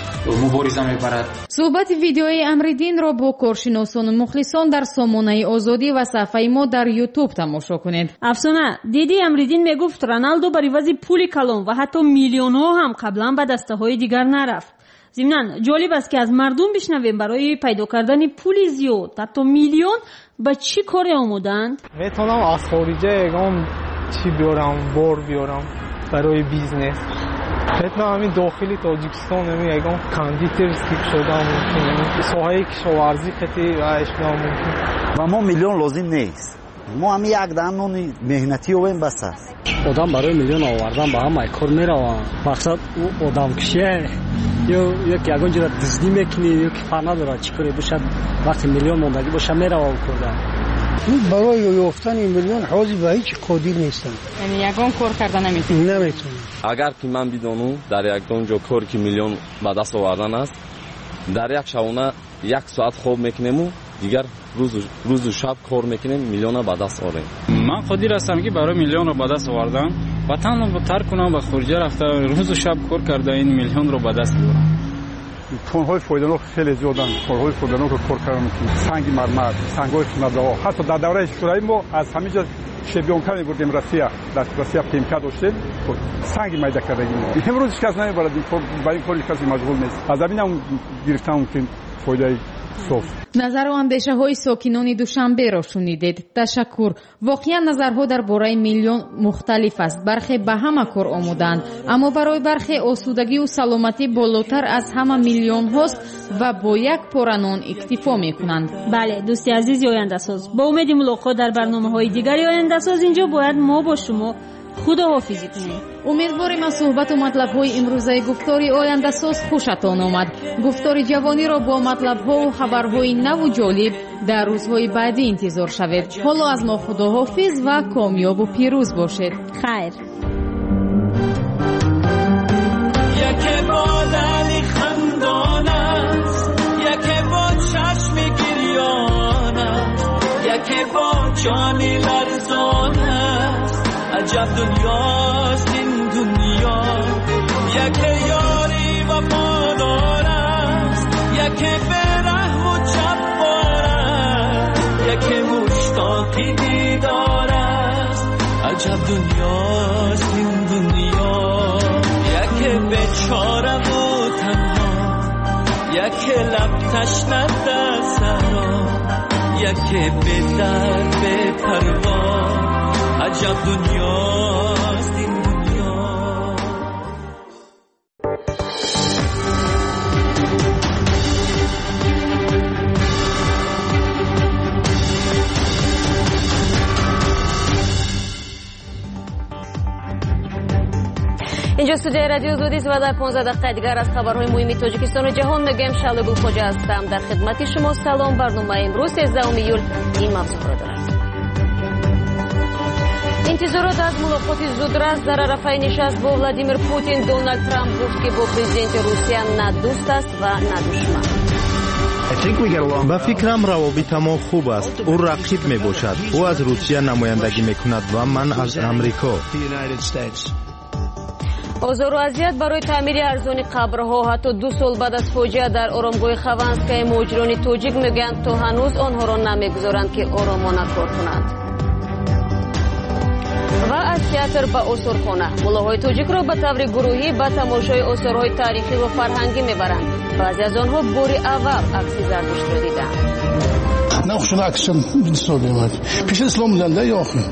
مبارزه میبرد. صحبت ویدیوی امریدین را با کارشناسان و مخلصان در سامانه آزادی و صفحه ما در یوتیوب تماشا کنید. افسانه دیدی امریدین میگفت رونالدو بر عوض پول کلان و حتی میلیون ها هم قبلا به دسته های دیگر نرفت. ضمناً جالب است که از مردم بشنویم برای پیدا کردن پول زیاد حتی میلیون به چی کار آمدند؟ میتونم از خارجه اگم چی بیارم، بار بیارم برای بیزنس. حتما همین داخلی تاجیکستان همین اگم کاندیتر سکیپ شدم ممکنه سوهای کشاورزی خیلی و اشکال ممکن و ما میلیون لازم نیست. ما همین یک دانون مهنتی اویم بس است. آدم برای میلیون آوردن با هم کار میرون. مقصد او آدم کشیه یا یک یگان جور دزدی میکنی یا که فر نداره چیکاری باشد وقتی میلیون موندگی باشه میروه کردن. این برای یافتن این میلیون حاضر به هیچ قادر نیستم. یعنی یگان کار کردن نمیتونم. نمیتونم. اگر که من بدونم در یک دنجا کار که میلیون به دست آوردن است، در یک شبانه یک ساعت خواب میکنیم و دیگر روز روز و شب کار میکنیم میلیون به دست آوریم. من قادر هستم که برای میلیون رو به دست آوردم وطن رو ترک کنم و خارج رفتم روز و شب کار کرده این میلیون رو به دست بیارم. کان‌های فایده‌ناک خیلی زیادن. کارهای فایده‌ناک رو کار کردن که سنگ مرمر، سنگ‌های سنگ‌ها. حتی در دوره شورای ما از همه جا شبیونکا می‌بردیم روسیه. در روسیه پیمکا داشتیم. سنگ میده کردیم. امروز هیچ کس نمی‌برد این کار، با این کار کسی مشغول نیست. از همین هم گرفتم که فایده صوف. назару андешаҳои сокинони душанберо шунидед. ташаккур. воқеан назарҳо дар бораи миллион мухталиф аст. бархе ба ҳама кор омодаанд, аммо барои бархе осудагию саломатӣ болотар аз ҳама миллионҳост ва бо як пора нон иктифо мекунанд. бале дӯсти азизи ояндасоз, бо умеди мулоқот дар барномаҳои дигари ояндасоз инҷо бояд мо бо шумо худоҳофизӣ кунем. умедворим аз суҳбату матлабҳои имрӯзаи гуфтори ояндасоз хушатон омад. гуфтори ҷавониро бо матлабҳову хабарҳои наву ҷолиб дар рӯзҳои баъдӣ интизор шавед. ҳоло аз мо худоҳофиз ва комёбу пирӯз бошед. хайр. яке бо лали хандон аст, яке бо чашми гирён аст, яке бо ҷони ларзон аст. عجب دنیاست این دنیا، یکی یاری وفادار است، یکی به رحم و جبار است، یکی مشتاقی دیدار است. عجب دنیاست این دنیا، یکی بیچاره و تنها، یکی لب تشنه در صحرا، یکی به درد به پروا. عجب دنیاست این دنیا. اینجا استودیوی رادیو زودی است و در پانزده دقیقه دیگر از خبرهای مهم تاجیکستان و جهان میگم. شعله گلخواجه هستم در خدمت شما. سلام. برنامه امروز سیزدهم ایول این موضوع را دارد. انتظارات از ملاقات زودرس در عرفه نشست با ولادیمیر پوتین. دونالد ترامپ گفت که با پرزیدنت روسیه نه دوست است و نه دشمن. با فکرم روابط ما خوب است. او رقیب می باشد. او از روسیه نمایندگی می کند و من از امریکا. آزار و اذیت برای تعمیر ارزان قبرها حتی دو سال بعد از فاجعه در آرامگاه خوانسکای مهاجران تاجیک میگویند تا هنوز آنها را نمیگذارند که آرامانه کار کنند. و از تئاتر به آثارخانه ملاهای تاجیک را به طور گروهی به تماشای آثارهای تاریخی و فرهنگی میبرند. بعضی از آنها بار اول عکس زردشت را دیدند. نه خشون عکسشون بیستم پیش اسلام زنده یا آخر.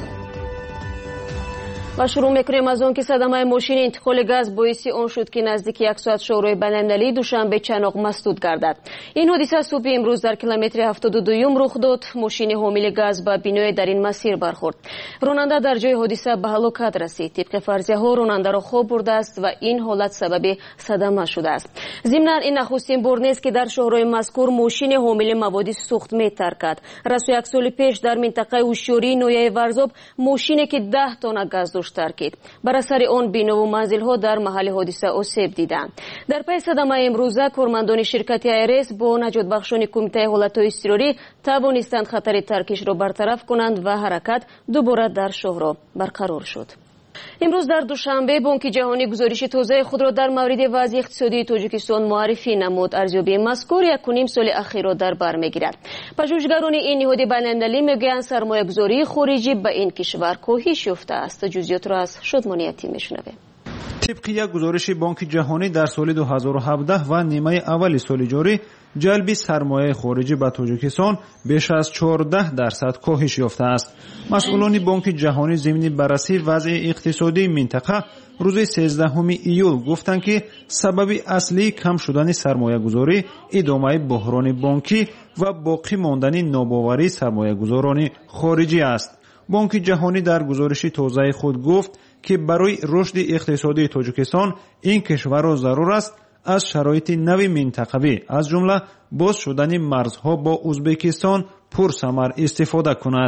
و شروع میکنیم از آن که صدمه ماشین انتقال گاز باعث آن شد که نزدیک یک ساعت شورای بین‌المللی دوشنبه چناق مسدود گردد. این حادثه صبح امروز در کیلومتر هفتاد و دو رخ داد. ماشین حامل گاز به بینای در این مسیر برخورد. راننده در جای حادثه به هلاکت رسید. طبق فرضیه ها راننده را خواب برده است و این حالت سبب صدمه شده است. ضمناً این نخستین بار نیست که در شهرهای مذکور ماشین حامل مواد سوخت می‌ترکد. رسو یک سال پیش در منطقه هوشیاری نویه ورزاب ماشینی که ده تن گاز ترکید. بر اثر آن بنا و منزل‌ها در محل حادثه آسیب دیدند. در پی صدمه امروزه کارمندان شرکت ایرس با نجات بخشان کمیته حالت‌های اضطراری توانستند خطر ترکش را برطرف کنند و حرکت دوباره در شهر برقرار شد. امروز در دوشنبه بانک جهانی گزارش تازه خود را در مورد وضع اقتصادی تاجیکستان معرفی نمود. ارزیابی مذکور یک و نیم سال اخیر را در بر میگیرد. پژوهشگران این نهاد بین‌المللی میگویند سرمایه‌گذاری خارجی به این کشور کاهش یافته است. جزئیات را از شادمانی یتیم میشنویم. طبق یک گزارش بانک جهانی در سال دو هزار و هفده و نیمه اول سال جاری جلب سرمایه خارجی به تاجیکستان بیش از چهارده درصد کاهش یافته است. مسئولان بانک جهانی ضمن بررسی وضع اقتصادی منطقه روز سیزدهم ایول گفتند که سبب اصلی کم شدن سرمایه گذاری ادامه بحران بانکی و باقی ماندن ناباوری سرمایه گذاران خارجی است. بانک جهانی در گزارش تازه خود گفت که برای رشد اقتصادی تاجیکستان این کشور را ضرور است از شرایط نوی منطقوی از جمله باز شدن مرزها با ازبکستان پرثمر استفاده کند.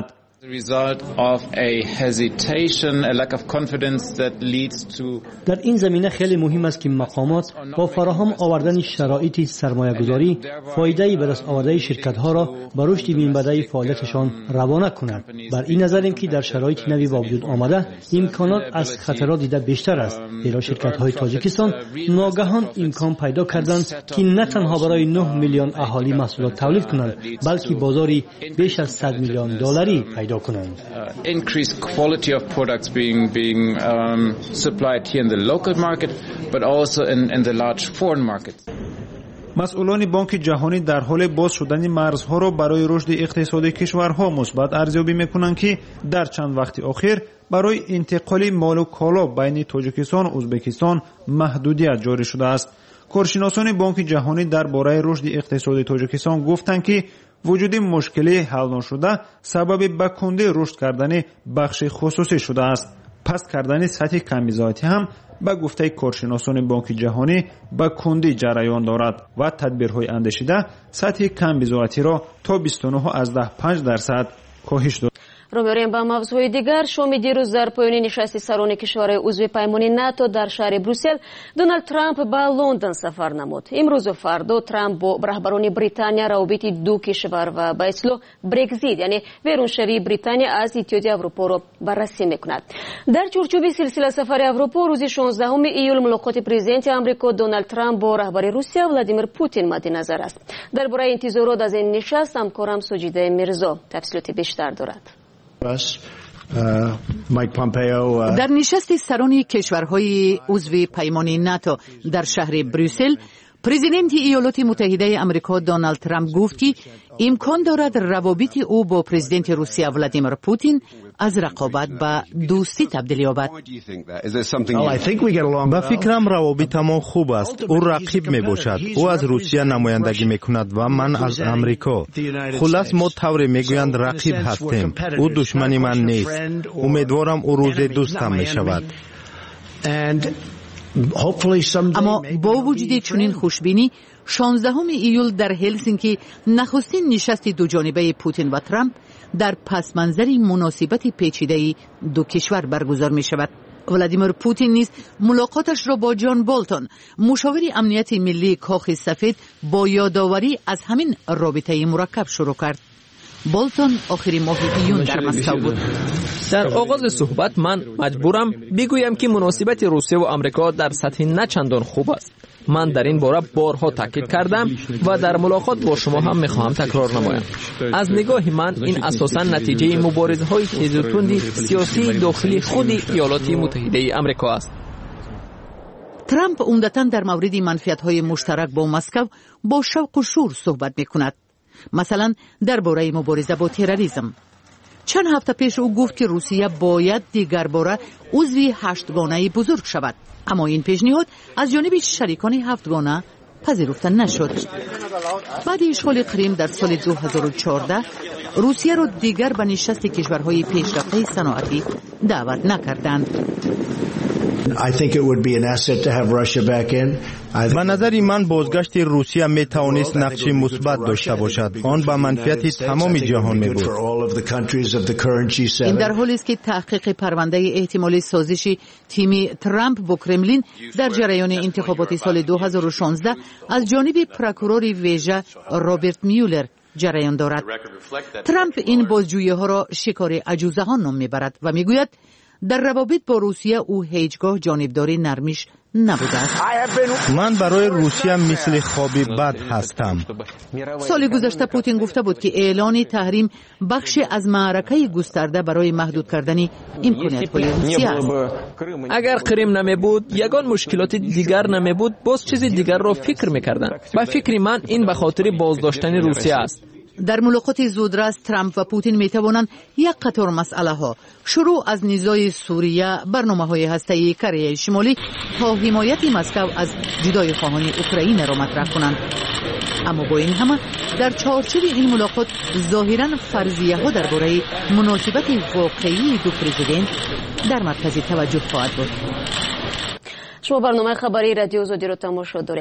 در این زمینه خیلی مهم است که مقامات با فراهم آوردن شرایط سرمایه‌گذاری فایده‌ای به دست آورده شرکت‌ها را به رشد میانبردی فعالیتشان روانه کنند. بر این نظریم که در شرایط نوی با وجود آمده امکانات از خطرات دیده بیشتر است. زیرا شرکت‌های تاجیکستان ناگهان امکان پیدا کردند که نه تنها برای نه میلیون اهالی محصولات تولید کنند بلکه بازاری بیش از صد میلیون دلاری پیدا کنند. Increased quality of products being being um, supplied here in the local market, but also in in the large foreign markets. مسئولان بانک جهانی در حال باز شدن مرزها را برای رشد اقتصادی کشورها مثبت ارزیابی می‌کنند که در چند وقت اخیر برای انتقال مال و کالا بین تاجیکستان و ازبکستان محدودیت جاری شده است. کارشناسان بانک جهانی درباره رشد اقتصادی تاجیکستان گفتند که وجود مشکلی حل نشده سبب به کندی رشد کردن بخش خصوصی شده است. پست کردن سطح کمبیزایتی هم به گفته کارشناسان بانک جهانی به کندی جریان دارد و تدبیرهای اندیشیده سطح کمبیزایتی را تا بیست و نه از ده پنج درصد کاهش داد. رو می‌ریم با موضوع دیگر. شام دیروز در پایان نشست سران کشورهای عضو پیمان ناتو در شهر بروسل دونالد ترامپ به لندن سفر نمود. امروز و فردا ترامپ با رهبران بریتانیا روابط دو کشور و به اصطلاح برگزیت یعنی بیرونشوی بریتانیا از اتحادیه اروپا را بررسی می‌کند. در چارچوب سلسله سفر اروپا روز شانزدهم ایول ملاقات پرزیدنت آمریکا دونالد ترامپ با رهبر روسیه ولادیمیر پوتین مد نظر است. درباره انتظارات از این نشست همکارم سجیده میرزا تفصیلات بیشتر دارد. در نشست سران کشورهای عضو پیمان ناتو در شهر بروسل پرزیدنت ایالات متحده آمریکا دونالد ترامپ گفت که امکان دارد روابط او با پرزیدنت روسیه ولادیمیر پوتین از رقابت به دوستی تبدیل یابد. به فکرم روابط ما خوب است. او رقیب می باشد. او از روسیه نمایندگی می کند و من از امریکا. خلاص ما طوری می گویند رقیب هستیم. او دشمن من نیست. امیدوارم او روز دوستم می شود. اما با وجود چنین خوشبینی شانزدهم ایول در هلسینکی نخستین نشست دو جانبه پوتین و ترامپ در پس منظر مناسبت پیچیده دو کشور برگزار می شود. ولادیمیر پوتین نیز ملاقاتش را با جان بولتون مشاور امنیت ملی کاخ سفید با یادآوری از همین رابطه مرکب شروع کرد. بولتون آخری ماه ایون در مسکو بود. در آغاز صحبت من مجبورم بگویم که مناسبت روسیه و آمریکا در سطح نه چندان خوب است. من در این باره بارها تاکید کردم و در ملاقات با شما هم میخواهم تکرار نمایم. از نگاه من این اساساً نتیجه مبارزه‌های تیز و تند سیاسی داخلی خود ایالات متحده آمریکا است. ترامپ عمدتاً در مورد منفعت‌های مشترک با مسکو با شوق و شور صحبت میکند. مثلا درباره مبارزه با تروریسم. چند هفته پیش او گفت که روسیه باید دیگر باره عضو هشتگانه بزرگ شود، اما این پیشنهاد از جانب شریکان هفتگانه پذیرفته نشد. بعد اشغال کریم در سال دو هزار و چهارده روسیه را دیگر به نشست کشورهای پیشرفته صنعتی دعوت نکردند. به نظر من بازگشت روسیه می توانست نقش مثبت داشته باشد. آن به منفعت تمام جهان می بود. این در حالی است که تحقیق پرونده احتمال سازش تیم ترامپ با کرملین در جریان انتخابات سال دو هزار و شانزده از جانب پروکورور ویژه رابرت میولر جریان دارد. ترامپ این بازجویی ها را شکار عجوزهان نام میبرد و میگوید در روابط با روسیه او هیچگاه جانبداری نرمیش نبوده است. من برای روسیه مثل خوابی بد هستم. سال گذشته پوتین گفته بود که اعلان تحریم بخش از معرکه گسترده برای محدود کردن امکانیت‌های روسیه است. اگر کریم نمی بود، یگان مشکلات دیگر نمی بود، باز چیز دیگر را فکر می‌کردند. و فکر من این به خاطر بازداشتن روسیه است. در ملاقات زودرس ترامپ و پوتین می توانند یک قطار مسئله ها شروع از نزاع سوریه، برنامه‌های هسته‌ای کره شمالی تا حمایت مسکو از جدای خواهان اوکراین را مطرح کنند. اما با این همه در چارچوب این ملاقات ظاهراً فرضیه ها درباره مناسبت واقعی دو پرزیدنت در مرکز توجه خواهد بود. شما برنامه خبری رادیو آزادی رو تماشا دارید.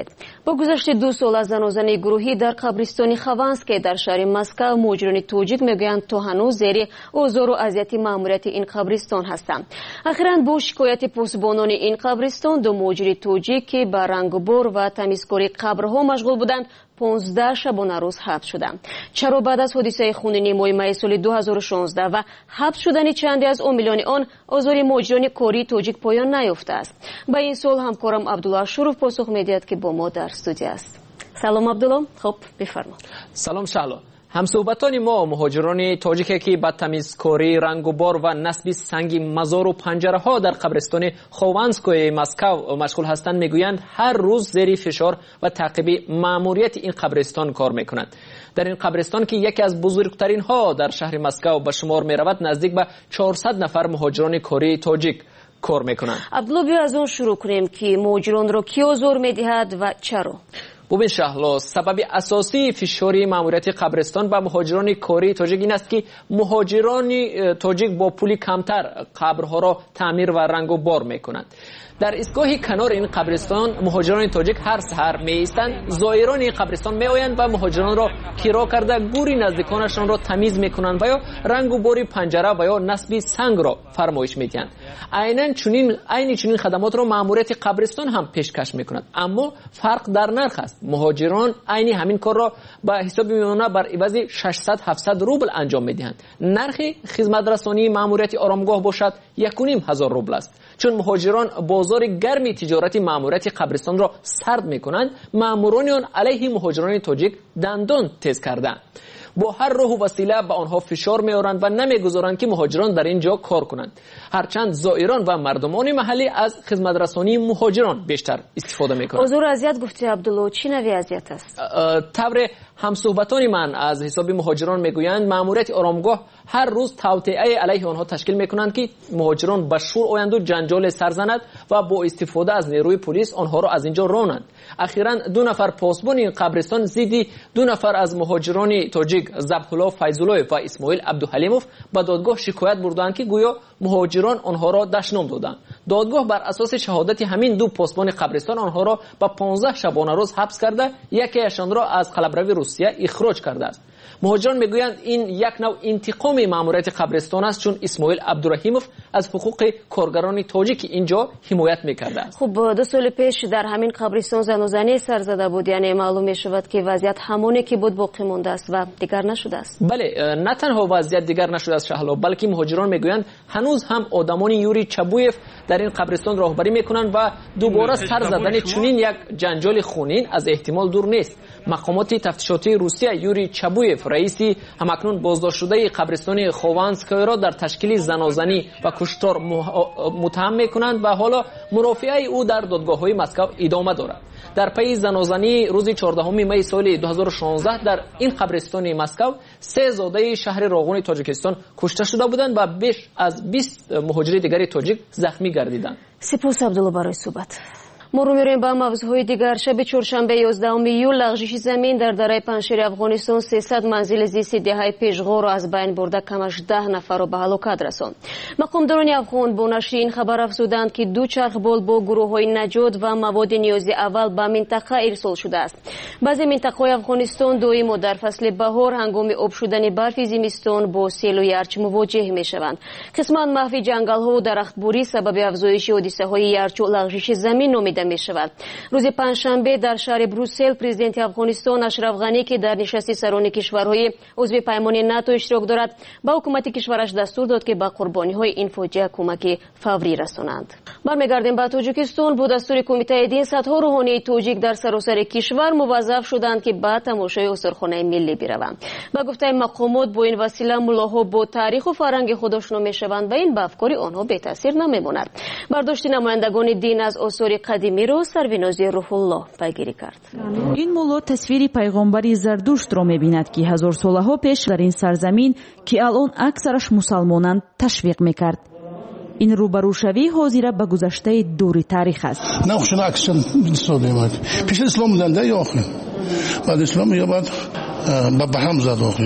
با گذشت دو سال از زنازنه گروهی در قبرستان خوانسک در شهر مسکو، مهاجران توجیک میگویند تا هنوز زیر اوزار و اذیت ماموریت این قبرستان هستند. اخیراً با شکایت پاسبانان این قبرستان، دو مهاجر توجیک که به رنگبر و تمیزکاری قبرها مشغول بودند پانزده شبانه روز حبس شدند. چرا بعد از حادثه خونین ماه می سال دو هزار و شانزده و حبس شدن چندی از عاملان آن، آزار مهاجران کاری توجیک پایان نیافته است؟ به این سوال همکارم عبدالله شروف پاسخ میدهد که با ما در استودیو است. سلام عبدالله. خب بفرما. سلام شهلا. همصحبتان ما مهاجران تاجیک که با تمیزکاری، رنگ و بار و نصب سنگ مزار و پنجره ها در قبرستان خوانسکوی مسکو مشغول هستند میگویند هر روز زیر فشار و تعقیب ماموریت این قبرستان کار میکنند. در این قبرستان که یکی از بزرگترین ها در شهر مسکو به شمار میرود، نزدیک به چهارصد نفر مهاجران کاری تاجیک کار میکنند. عبدالله بیا از اون شروع کنیم که مهاجران را کی آزار میدهد و چرا؟ ببین شهلا، سبب اساسی فشاری ماموریت قبرستان به مهاجران کاری تاجیک این است که مهاجران تاجیک با پول کمتر قبرها را تعمیر و رنگ و بار میکنند. در ایستگاه کنار این قبرستان مهاجران تاجیک هر سحر می ایستند، زائران این قبرستان می آیند و مهاجران را کرا کرده گوری نزدیکانشان را تمیز میکنند و یا رنگ و باری پنجره و یا نصب سنگ را فرمایش میدهند. عیناً چنین عین چنین خدمات را ماموریت قبرستان هم پیشکش میکند، اما فرق در نرخ است. مهاجران عین همین کار را به حساب میمانه بر عوض ششصد هفتصد روبل انجام میدهند. نرخ خدمت رسانی ماموریت آرامگاه باشد یک و نیم هزار روبل است. چون مهاجران بازار گرمی تجارتی ماموریت قبرستان را سرد میکنند، ماموران آن علیه مهاجران تاجیک دندان تیز کردند. با هر راه و وسیله به آنها فشار میارند و نمیگذارند که مهاجران در اینجا کار کنند. هرچند زائران و مردمان محلی از خدمت رسانی مهاجران بیشتر استفاده میکنند. حضور اذیت گفتی عبدالله، چی نوع اذیت است؟ طور همصحبتان من از حساب مهاجران میگویند ماموریت آرامگاه هر روز توطئه علیه آنها تشکیل میکنند که مهاجران به شور آیند و جنجال سر زند و با استفاده از نیروی پلیس آنها را از اینجا رانند. اخیراً دو نفر پاسبان این قبرستان زیدی دو نفر از مهاجران تاجیک، ذبح‌الله فیض‌الله و اسماعیل عبدالحلیموف، به دادگاه شکایت بردند که گویا مهاجران آنها را دشنام دادند. دادگاه بر اساس شهادت همین دو پاسبان قبرستان آنها را به پانزده شبانه روز حبس کرده، یکیشان را از قلمرو روسیه اخراج کرده است. مهاجران میگویند این یک نوع انتقام ماموریت قبرستان است، چون اسماعیل عبدالرحیموف از حقوق کارگران تاجیک اینجا حمایت میکرده است. خب دو سال پیش در همین قبرستان زنازنی سر زده بود، یعنی معلوم میشود که وضعیت همونی که بود باقی مانده است و دیگر نشده است. بله، نه تنها وضعیت دیگر نشده است شهلا، بلکه مهاجران میگویند هنوز هم آدمان یوری چبویف در این قبرستان راهبری میکنند و دوباره سر زدن چنین یک جنجال خونین از احتمال دور نیست. مقامات تفتیشاتی روسیه یوری چبویف، رئیسی همکنون بازداشت شده قبرستان خوانسکوی را در تشکیل زنازنی و کشتار متهم میکنند و حالا مرافعه او در دادگاه‌های مسکو ادامه دارد. در پی زنازنی روز چهاردهم می سال دو هزار و شانزده در این قبرستان مسکو سه زاده شهر راغون تاجیکستان کشته شده بودند و بیش از بیست مهاجر دیگر تاجیک زخمی گردیدند. سپاس عبدالله برای صحبت. ما رو میریم به موضوعهای دیگر. شب چهارشنبه یازدهم ایول لغزش زمین در دره پنجشیر افغانستان سیصد منزل زیست دهه پیش غور از بین برده، کمش ده نفر را به هلاکت رساند. مقامداران افغان با نشر این خبر افزودند که دو چرخبال با گروه‌های نجات و مواد نیاز اول به منطقه ارسال شده است. بعضی مناطق‌های افغانستان دوم در فصل بهار هنگام آب شدن برف زمستان با سیل و یارچ مواجه می‌شوند. قسمت محو جنگل‌ها و درختبوری سبب افزایش حادثه‌های یارچ و لغزش زمین نامیده می شود. روز پنجشنبه در شهر بروسل پرزیدنت افغانستان اشرف غنی که در نشست سران کشورهای عضو پیمان ناتو اشتراک دارد به حکومت کشورش دستور داد که به قربانی‌های این فاجعه کمک فوری رسانند. برمیگردیم به تاجیکستان. با دستور کمیته دین صدها روحانی تاجیک در سراسر کشور موظف شدند که به تماشای استخوان‌های ملی بروند. به گفته مقامات با این وسیله ملاها با تاریخ و فرهنگ خود آشنا می‌شوند و این به افکار آنها بی تاثیر نمی‌ماند. برداشت نمایندگان دین از آثار قدیمی را سربینازی روح الله پیگیری کرد. این مولا تصویری پیغمبری زردشت را می‌بیند که هزار سالها پیش در این سرزمین که الان اکثرش مسلمانند تشویق می‌کرد. این روبروشوی حاضر به گذشته دوری تاریخ است. نه خوشن اکشن سالیمات پیش اسلام بودند یا آخر بعد اسلام یا بعد به هم زد آخر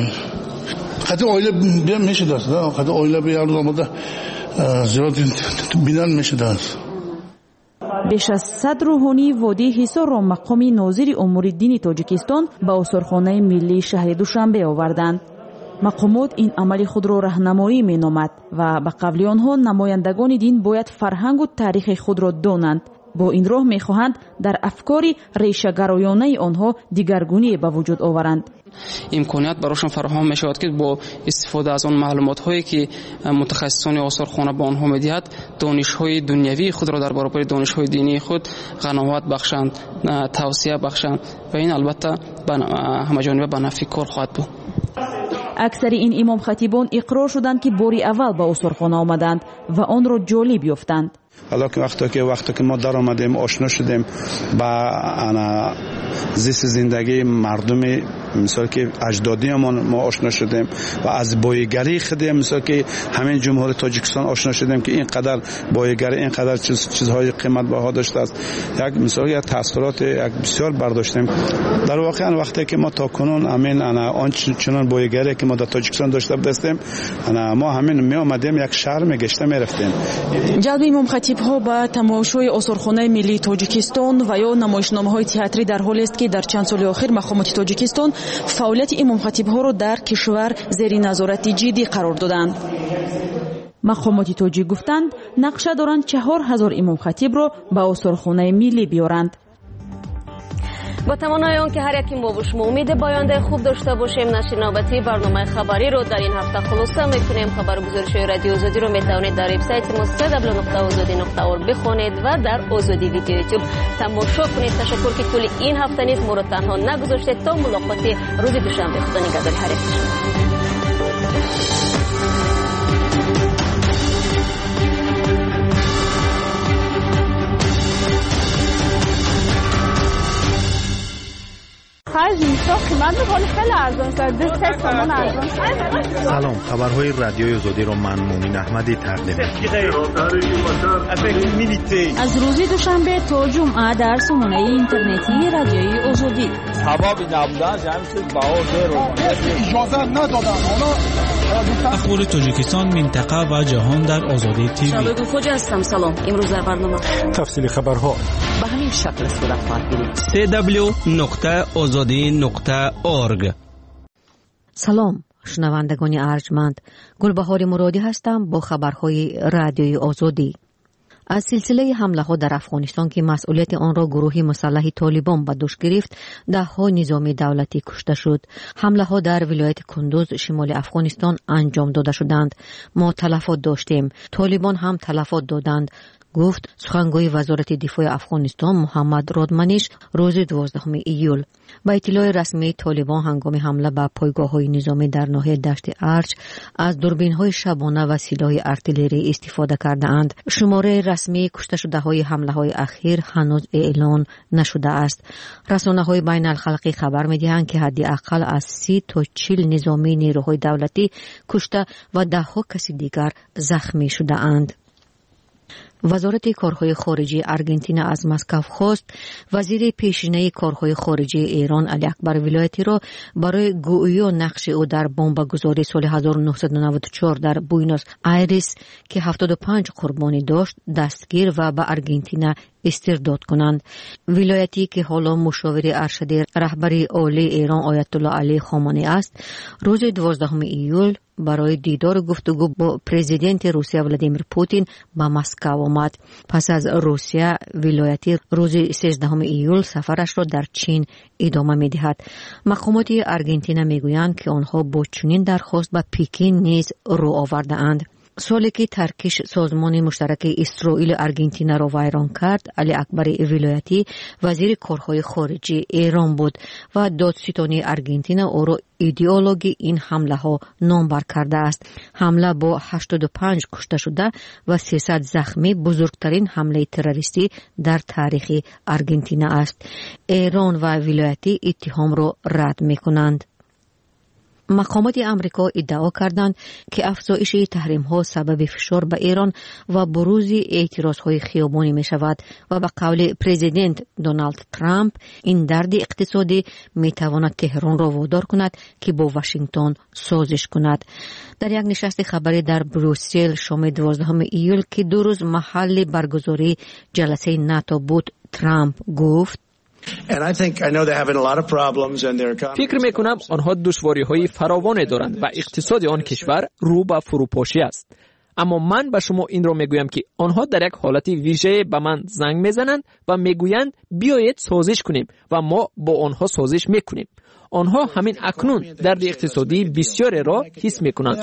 حتی آیله بیا میشه دست نه حتی آیله بیا روز آمده زیاد بینن میشه دست. بیش از صد روحانی وادی حصار را مقام ناظر امور دینی تاجیکستان به استخوان‌های ملی شهر دوشنبه آوردند. مقامات این عمل خود را راهنمایی می‌نامد و به قول آنها نمایندگان دین باید فرهنگ و تاریخ خود را دانند. با این راه می‌خواهند در افکار ریشه‌گرایانه آنها دیگرگونی به وجود آورند. امکانیت براشون فراهم می‌شود که با استفاده از آن معلومات‌هایی که متخصصان آثارخانه به آنها می‌دهد دانش‌های دنیوی خود را در برابر دانش‌های دینی خود قناعت بخشند، توصیه بخشند و این البته همه جانبه به نفع کار خواهد بود. اکثر این امام خطیبان اقرار شدند که باری اول به استخوان آمدند و آن را جالب یافتند. حالا که وقتی که وقتی که ما در آمدیم آشنا شدیم با انا زیست زندگی مردم مثلا که اجدادیمون ما آشنا شدیم و از بایگری خودم مثلا که همین جمهوری تاجیکستان آشنا شدیم که اینقدر بایگری اینقدر چیز چیزهای قیمت بها داشته است. یک مثلا یک تاثیرات یک بسیار برداشتیم. در واقع وقتی که ما تا کنون همین انا آن چنان بایگری که ما در تاجیکستان داشته بودیم انا ما همین می آمدیم یک شهر میگشته میرفتیم. جلب امام خطیب ها به تماشای آثارخانه ملی تاجیکستان و یا نمایشنامه‌های تئاتری در حالی است که در چند سال اخیر مقامات تاجیکستان فعالیت امام خطیب ها را در کشور زیر نظارت جدی قرار دادند. مقامات تاجیک گفتند نقشه دارند چهار هزار امام خطیب را به آثارخانه ملی بیارند. با تمنای آن که هر یکی ما و شما امید باینده خوب داشته باشیم، نشر نوبتی برنامه خبری رو در این هفته خلاصه میکنیم. خبر گزارش‌های رادیو آزادی رو میتوانید در وبسایت ما دبلیو دبلیو دبلیو نقطه آزادی نقطه اورگ بخوانید و در آزادی ویدیو یوتیوب تماشا کنید. تشکر که طول این هفته نیز ما رو تنها نگذاشتید. تا ملاقات روز دوشنبه، خدا نگهدار هر یک. سلام، خبرهای رادیوی آزادی را من مومن احمدی تقدیم می‌کنم. از روز دوشنبه تا جمعه در سامانه اینترنتی رادیوی آزادی. سبب نبودن جمعیت بهار رو اجازه ندادن. اخبار تاجیکستان، منطقه و جهان در آزادی تیوی. شبکه خوج هستم. سلام. امروز در برنامه تفصیل خبرها به همین شکل صورت خواهد گرفت. دبلیو دبلیو دبلیو نقطه آزادی نقطه اورگ. سلام شنوندگان ارجمند، گلبهار مرادی هستم با خبرهای رادیوی آزادی. از سلسله حمله ها در افغانستان که مسئولیت آن را گروه مسلح طالبان به دوش گرفت، ده ها نظامی دولتی کشته شد. حمله ها در ولایت کندوز شمال افغانستان انجام داده شدند. ما تلفات داشتیم، طالبان هم تلفات دادند، گفت سخنگوی وزارت دفاع افغانستان محمد رادمنیش روز دوازدهم ایول. با اطلاع رسمی طالبان هنگام حمله به پایگاه‌های نظامی در ناحیه دشت ارج از دوربین‌های شبانه و سلاح ارتلری استفاده کرده‌اند. شماره رسمی کشته شده‌های حمله‌های اخیر هنوز اعلان نشده است. رسانه‌های بین الخلقی خبر می‌دهند که حداقل از سی تا چهل نظامی نیروهای دولتی کشته و ده‌ها کسی دیگر زخمی شده‌اند. وزارت کارهای خارجه آرژانتین از مسکو خواست وزیر پیشینه کارهای خارجه ایران علی اکبر ولایتی را برای گویی نقش او در بمبگذاری سال هزار و نهصد و نود و چهار در بوینوس آیرس که هفتاد و پنج قربانی داشت دستگیر و به آرژانتین استرداد کنند. ولایتی که حالا مشاور ارشد رهبری عالی ایران آیت الله علی خامنه‌ای است، روز دوازدهم ایول برای دیدار گفتگو با پرزیدنت روسیه ولادیمیر پوتین به مسکو آمد. پس از روسیه، ولایتی روز سیزدهم ایول سفرش را در چین ادامه می‌دهد. مقامات آرژانتین میگویند که آنها با چنین درخواست به پکین نیز رو آورده‌اند. سالی که ترکیش سازمان مشترک اسرائیل آرژانتین را ویران کرد، علی اکبر ولایتی وزیر کارهای خارجه ایران بود و دادستانی آرژانتین او را ایدئولوژی این حمله ها نامبر کرده است. حمله با هشتاد و پنج کشته شده و سیصد زخمی بزرگترین حمله تروریستی در تاریخ آرژانتین است. ایران و ولایتی اتهام را رد می‌کنند. مقامات امریکا ادعا کردند که افزایش تحریم ها سبب فشار به ایران و بروز اعتراض های خیابانی می شود و به قول پرزیدنت دونالد ترامپ این درد اقتصادی می تواند تهران را وادار کند که با واشنگتن سازش کند. در یک نشست خبری در بروسل شام دوازدهم ایول که دو روز محل برگزاری جلسه ناتو بود، ترامپ گفت فکر می کنم آنها دشواری های فراوان دارند و اقتصاد آن کشور رو به فروپاشی است. اما من به شما این را می گویم که آنها در یک حالت ویژه به من زنگ می زنند و می گویند بیایید سازش کنیم و ما با آنها سازش می کنیم. آنها همین اکنون درد اقتصادی بسیاری را حس می کنند.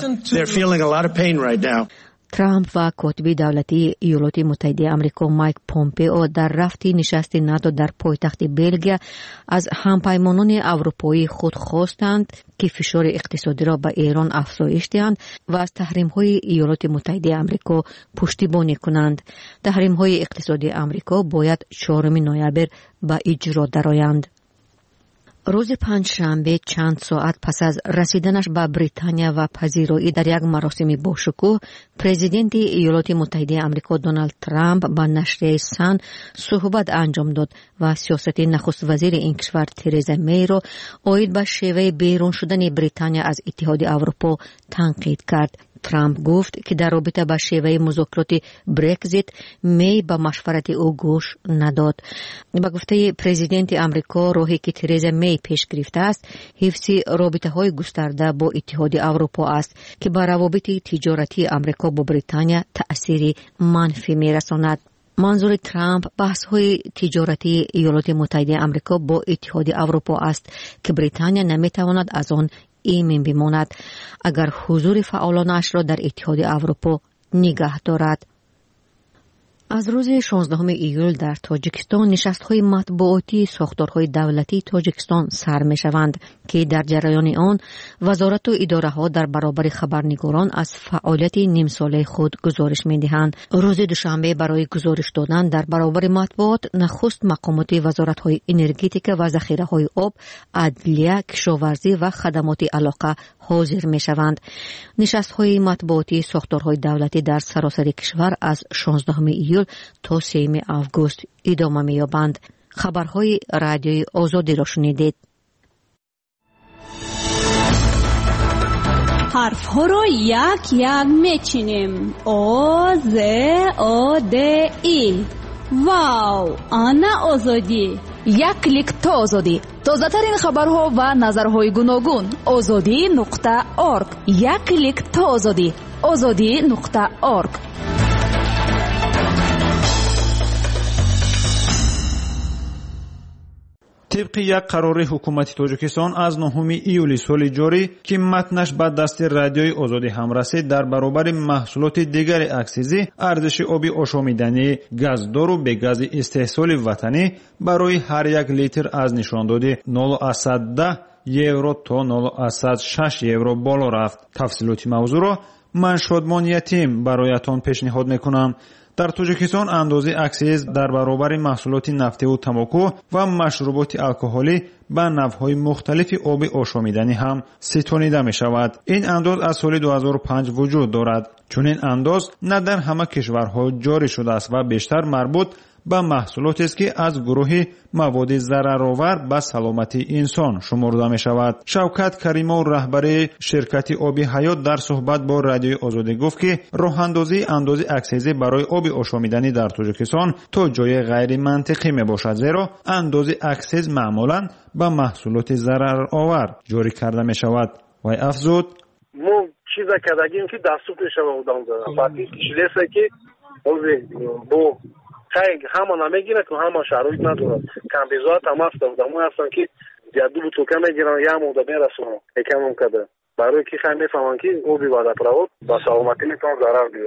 ترامپ و کاتب دولتی ایالات متحده آمریکا مایک پومپئو در رفت نشست ناتو در پایتخت بلژیم از همپیمانان اروپایی خود خواستند که فشار اقتصادی را به ایران افزایش دهند و از تحریم‌های ایالات متحده آمریکا پشتیبانی کنند. تحریم‌های اقتصادی آمریکا باید چهارم نوامبر به اجرا درآیند. روز پنجشنبه چند ساعت پس از رسیدنش به بریتانیا و پذیرایی در یک مراسم باشکوه، پرزیدنت ایالات متحده آمریکا دونالد ترامپ با نشریه سن صحبت انجام داد و سیاست نخست وزیر این کشور ترزا می را عاید به شیوه بیرون شدن بریتانیا از اتحاد اروپا تنقید کرد. ترامپ گفت که در رابطه با شیوه مذاکرات برگزیت می به مشورت او گوش نداد. با گفته پرزیدنت آمریکا، راهی که ترزا می پیش گرفته است حفظ رابطه های گسترده با اتحاد اروپا است که بر روابط تجارتی آمریکا با بریتانیا تأثیر منفی می رساند. منظور ترامپ بحث های تجارتی ایالات متحده آمریکا با اتحاد اروپا است که بریتانیا نمی تواند از آن ایمن بماند اگر حضور فعالانش را در اتحاد اروپا نگه دارد. از روز شانزدهم ایول در تاجیکستان نشست‌های مطبوعاتی ساختارهای دولتی تاجیکستان سر می‌شوند که در جریان آن وزارت و اداره‌ها در برابر خبرنگاران از فعالیت نیم ساله خود گزارش می‌دهند. روز دوشنبه برای گزارش دادن در برابر مطبوعات نخست مقامات وزارت‌های انرژتیک و ذخیره‌های آب، عدلیه، کشاورزی و خدمات علاقه حاضر می‌شوند. نشست‌های مطبوعاتی ساختارهای دولتی در سراسر کشور از شانزدهم ایول تا سوم آگوست ادامه می‌یابند. خبرهای رادیوی آزادی را شنیدید. حرف ها را یک یک میچینیم. آ ز آ د ای. واو، آنا آزادی. یک کلیک تا آزادی. تازه ترین خبرها و نظرهای گوناگون. آزادی نقطه اورگ. یک کلیک تا آزادی. آزادی نقطه اورگ. طبق یک قرار حکومت تاجیکستان از نهم ایولی سال جاری که متنش به دست رادیوی آزادی هم رسید، در برابر محصولات دیگر اکسیزی ارزش آب آشامیدنی گازدار و به گاز استحصال وطنی برای هر یک لیتر از نشاندادی نود و ده یورو تا نود و شش یورو بالا رفت. تفصیلات موضوع را من شادمان یتیم برایتان پیشنهاد میکنم. در تاجیکستان اندازه اکسیز در برابر محصولات نفتی و تنباکو و مشروبات الکلی به نوع‌های مختلف آب آشامیدنی هم ستانیده می شود. این انداز از سال دو هزار و پنج وجود دارد. چون این انداز نه در همه کشورها جاری شده است و بیشتر مربوط به محصولاتی است که از گروه مواد ضررآور به سلامتی انسان شمرده می شود. شوکت کریمو، رهبر شرکت آب حیات، در صحبت با رادیوی آزادی گفت که راه اندازی اندازه اکسیزی برای آب آشامیدنی در تاجیکستان تا جای غیر منطقی می باشد، زیرا اندازه اکسیز معمولا به محصولات ضررآور جاری کرده می شود. و افزود ما چیزا کردیم که دستور شما بودم دادم فقط چیزی که با خیلی همه نمیگیره که همه شرایط ندارد. کمبیزات هم هست دمون هستن که یا دو توکه میگیرن یا موده میرسونن یکم هم کده برای که خیلی میفهمن که او بیواده پراود با سلامتی میتونن ضرر بیارن.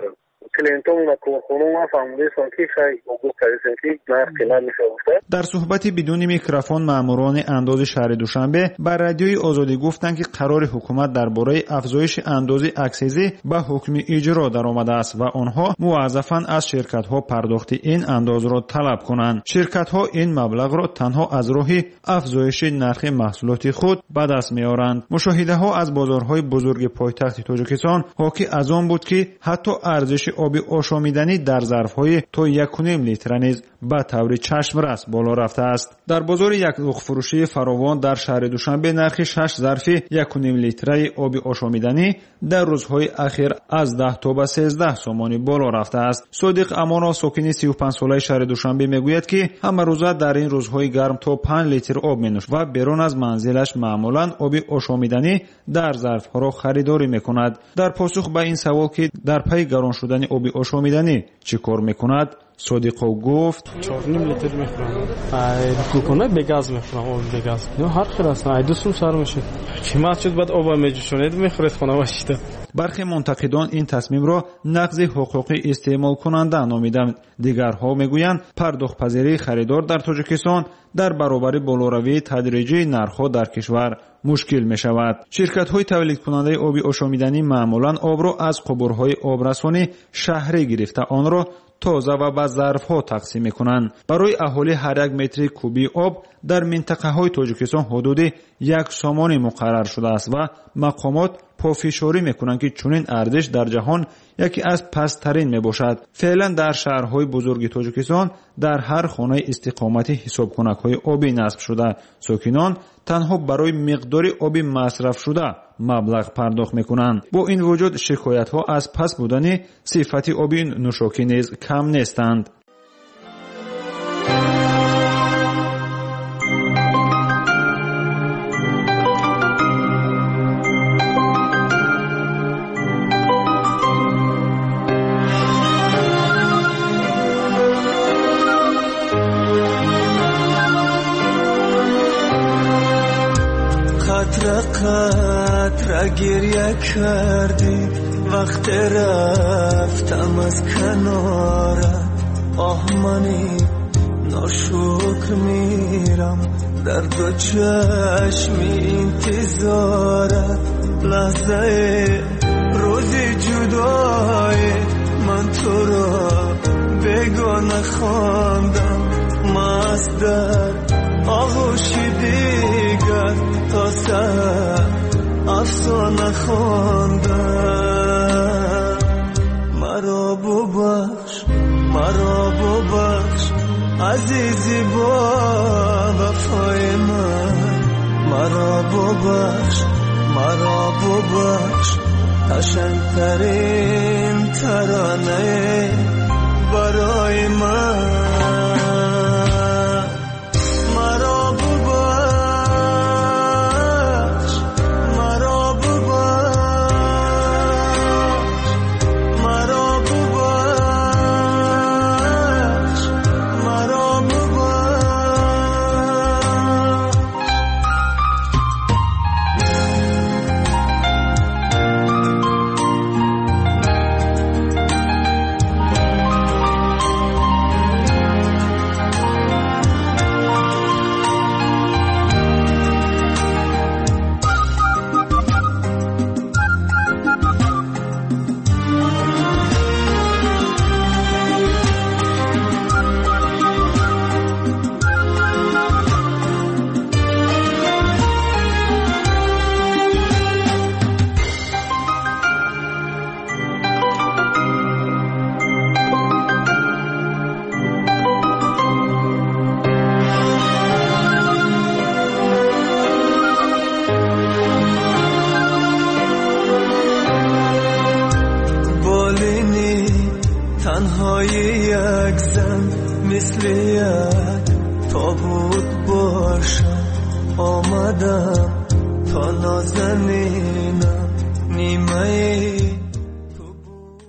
کلینتون و کارخانه ما فهمیدیم که خیلی حقوق کردیم که نرخ قیمت میشه گفته. در صحبتی بدون میکروفون ماموران انداز شهر دوشنبه بر رادیوی آزادی گفتند که قرار حکومت درباره افزایش انداز اکسیزی به حکم اجرا درآمده است و آنها موظفاً از شرکت ها پرداخت این انداز را طلب کنند. شرکت ها این مبلغ را تنها از راه افزایش نرخ محصولات خود به دست می‌آورند. مشاهده ها از بازارهای بزرگ پایتخت تاجیکستان حاکی از آن بود که حتی ارزش آب آشامیدنی در ظرف‌های تا یک و نیم لیتر نیز به طور چشم رس بالا رفته است. در بازار یک لغ فروشی فراوان در شهر دوشنبه نرخ شش ظرف یک و نیم لیتره آب آشامیدنی در روزهای اخیر از ده تا به سیزده سومانی بالا رفته است. صادق امانا ساکن سی و پنج ساله شهر دوشنبه میگوید که همه روزه در این روزهای گرم تا پنج لیتر آب می‌نوشد و بیرون از منزلش معمولاً آب آشامیدنی در ظرف‌ها را خریداری می‌کند. در پاسخ به این سوال که در پی گران شدن آب آشامیدنی چه کار می‌کند، صادق گفت چهار و نیم لیتر می‌خورم. کوکونه به گاز می‌خورم، آب به گاز. نه هر خیر است. ای دوستم سر میشه. قیمت شد بعد آب میجوشونید می‌خورید خونه باشید. برخی منتقدان این تصمیم را نقض حقوق استعمال کننده نامیدند. دیگرها میگویند پرداخت پذیری خریدار در تاجیکستان در برابر بالاروی تدریجی نرخ‌ها در کشور مشکل می شود. شرکت های تولید کننده آب آشامیدنی معمولاً آب را از قبورهای آبرسانی شهری گرفته آن را تازه و به ظرف‌ها تقسیم می‌کنند. برای اهالی هر یک متر کوبی آب در منطقه‌های تاجیکستان حدود یک سومانی مقرر شده است و مقامات پافشاری می‌کنند که چنین ارزش در جهان یکی از پست‌ترین میباشد. فعلا در شهرهای بزرگ تاجیکستان در هر خانه استقامتی حسابخانه‌های آبی نصب شده. ساکنان تنها برای مقدار آب مصرف شده مبلغ پرداخت میکنند. با این وجود شکایت‌ها از پست بودن صفت آب نوشاکی نیز کم نیستند. قطره گریه کردی وقت رفتم از کنارت، آه منی ناشکر میرم در دو چشمی انتظارت. لحظه روزی جدای من تو را بگانه خواندم، مست در آغوش دیگر تا سر افسانه خواندم. مرا ببخش مرا ببخش عزیزی با وفای من، مرا ببخش مرا ببخش قشنگترین ترانه برای من. تنهای یک زن مثل یک تابوت باشم، آمدم تا نازنینم نیمه.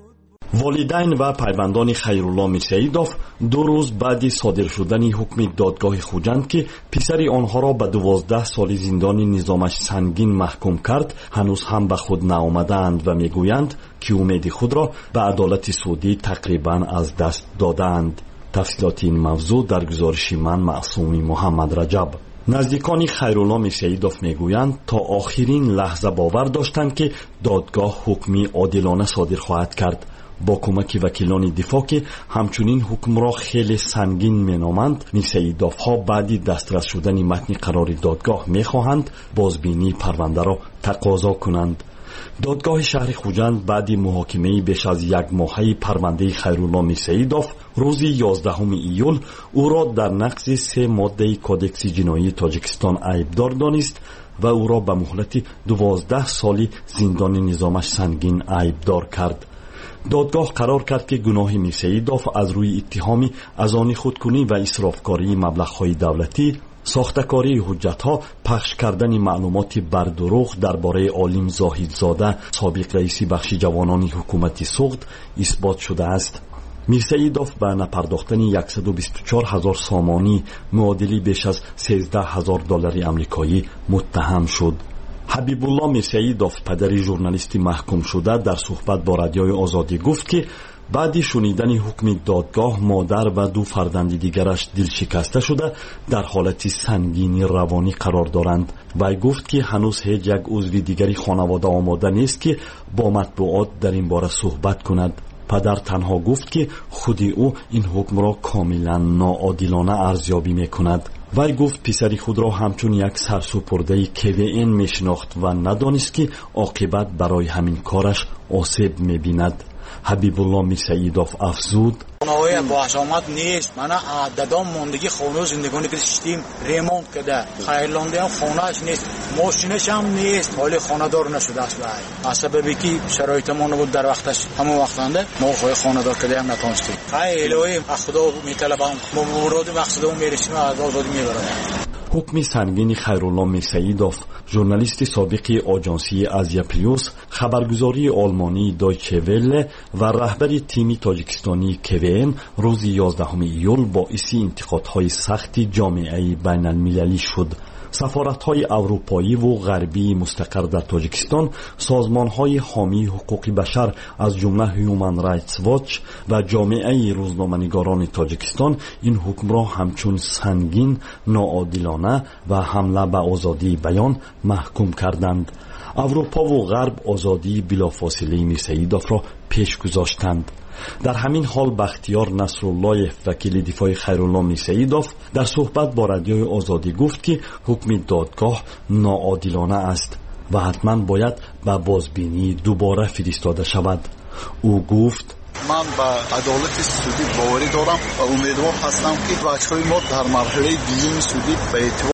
والدین و پیوندان خیرالله میرسیدوف دو روز بعد صادر شدن حکم دادگاه خوجند که پسر آنها را به دوازده سال زندان نظامش سنگین محکوم کرد هنوز هم به خود نآمدند و میگویند که امید خود را به عدالت سعودی تقریبا از دست دادند. تفصیلات این موضوع در گزارش من معصومی محمد رجب. نزدیکان خیرالله میرسیدوف میگویند تا آخرین لحظه باور داشتند که دادگاه حکمی عادلانه صادر خواهد کرد. با کمک وکیلان دفاع که همچنین حکم را خیلی سنگین مینامند، میرسیدوف ها بعد دسترس شدن متن قرار دادگاه میخواهند بازبینی پرونده را تقاضا کنند. دادگاه شهر خوجند بعد محاکمه بیش از یک ماهه پرونده خیرالله میرسیدوف روز یازدهم ایول او را در نقض سه ماده کودکس جنایی تاجیکستان عیبدار دانست و او را به مهلت دوازده سالی زندان نظامش سنگین عیبدار کرد. دادگاه قرار کرد که گناه میرسیدوف از روی اتهام از آن خودکنی و اسرافکاری مبلغ‌های دولتی، ساختکاری حجت‌ها، پخش کردن معلومات بر دروغ درباره عالم زاهدزاده سابق رئیس بخش جوانان حکومت سوخت اثبات شده است. میرسیدوف به نپرداختن صد و بیست و چهار هزار سامانی معادل بیش از سیزده هزار دلار آمریکایی متهم شد. حبیب الله میرسیدوف پدر ژورنالیست محکوم شده در صحبت با رادیوی آزادی گفت که بعد شنیدن حکم دادگاه مادر و دو فرزند دیگرش دل شکسته شده در حالت سنگینی روانی قرار دارند. وی گفت که هنوز هیچ یک عضو دیگری خانواده آماده نیست که با مطبوعات در این باره صحبت کند. پدر تنها گفت که خود او این حکم را کاملا ناعادلانه ارزیابی میکند. وی گفت پسری خود را همچون یک سرسپرده کی وی این میشناخت و ندانست که عاقبت برای همین کارش آسیب میبیند. حبیب الله میرسیدوف افزود: خانه‌های باشامد نیست. من دادام موندگی خونه زندگانی که شدیم ریمونت کرده. خیرلانده هم خونه‌اش نیست. ماشینش هم نیست. حالی خانه دار نشده است. از سببی که شرایطمون بود در وقتش همون وقتنده ما خواهی خانه دار کرده هم نتونستیم. خیلی الهی خدا میطلبم ما مراد مقصدمون میرسیم از آزادی میبریم. حکم سنگین خیرالله میرسیدوف، ژورنالیست سابق آژانسی آزیا پلیوس، خبرگزاری آلمانی دایچه وله و رهبر تیم تاجیکستانی کی وی ام روز یازدهم ایول باعث انتقادهای سخت جامعه بین المللی شد. سفارت‌های اروپایی و غربی مستقر در تاجیکستان، سازمان‌های حامی حقوق بشر از جمله هیومن رایتس واچ و جامعه روزنامه‌نگاران تاجیکستان این حکم را همچون سنگین، ناعادلانه و حمله به آزادی بیان محکوم کردند. اروپا و غرب آزادی بلافاصله میرسیدوف را پیش گذاشتند. در همین حال بختیار نصرالله وکیل دفاع خیرالله میرسیدوف در صحبت با رادیوی آزادی گفت که حکم دادگاه ناعادلانه است و حتما باید به بازبینی دوباره فرستاده شود. او گفت: من به عدالت سعودی باوری دارم و امیدوار هستم که بچه‌های ما در مرحله دیگه سعودی به اعتبار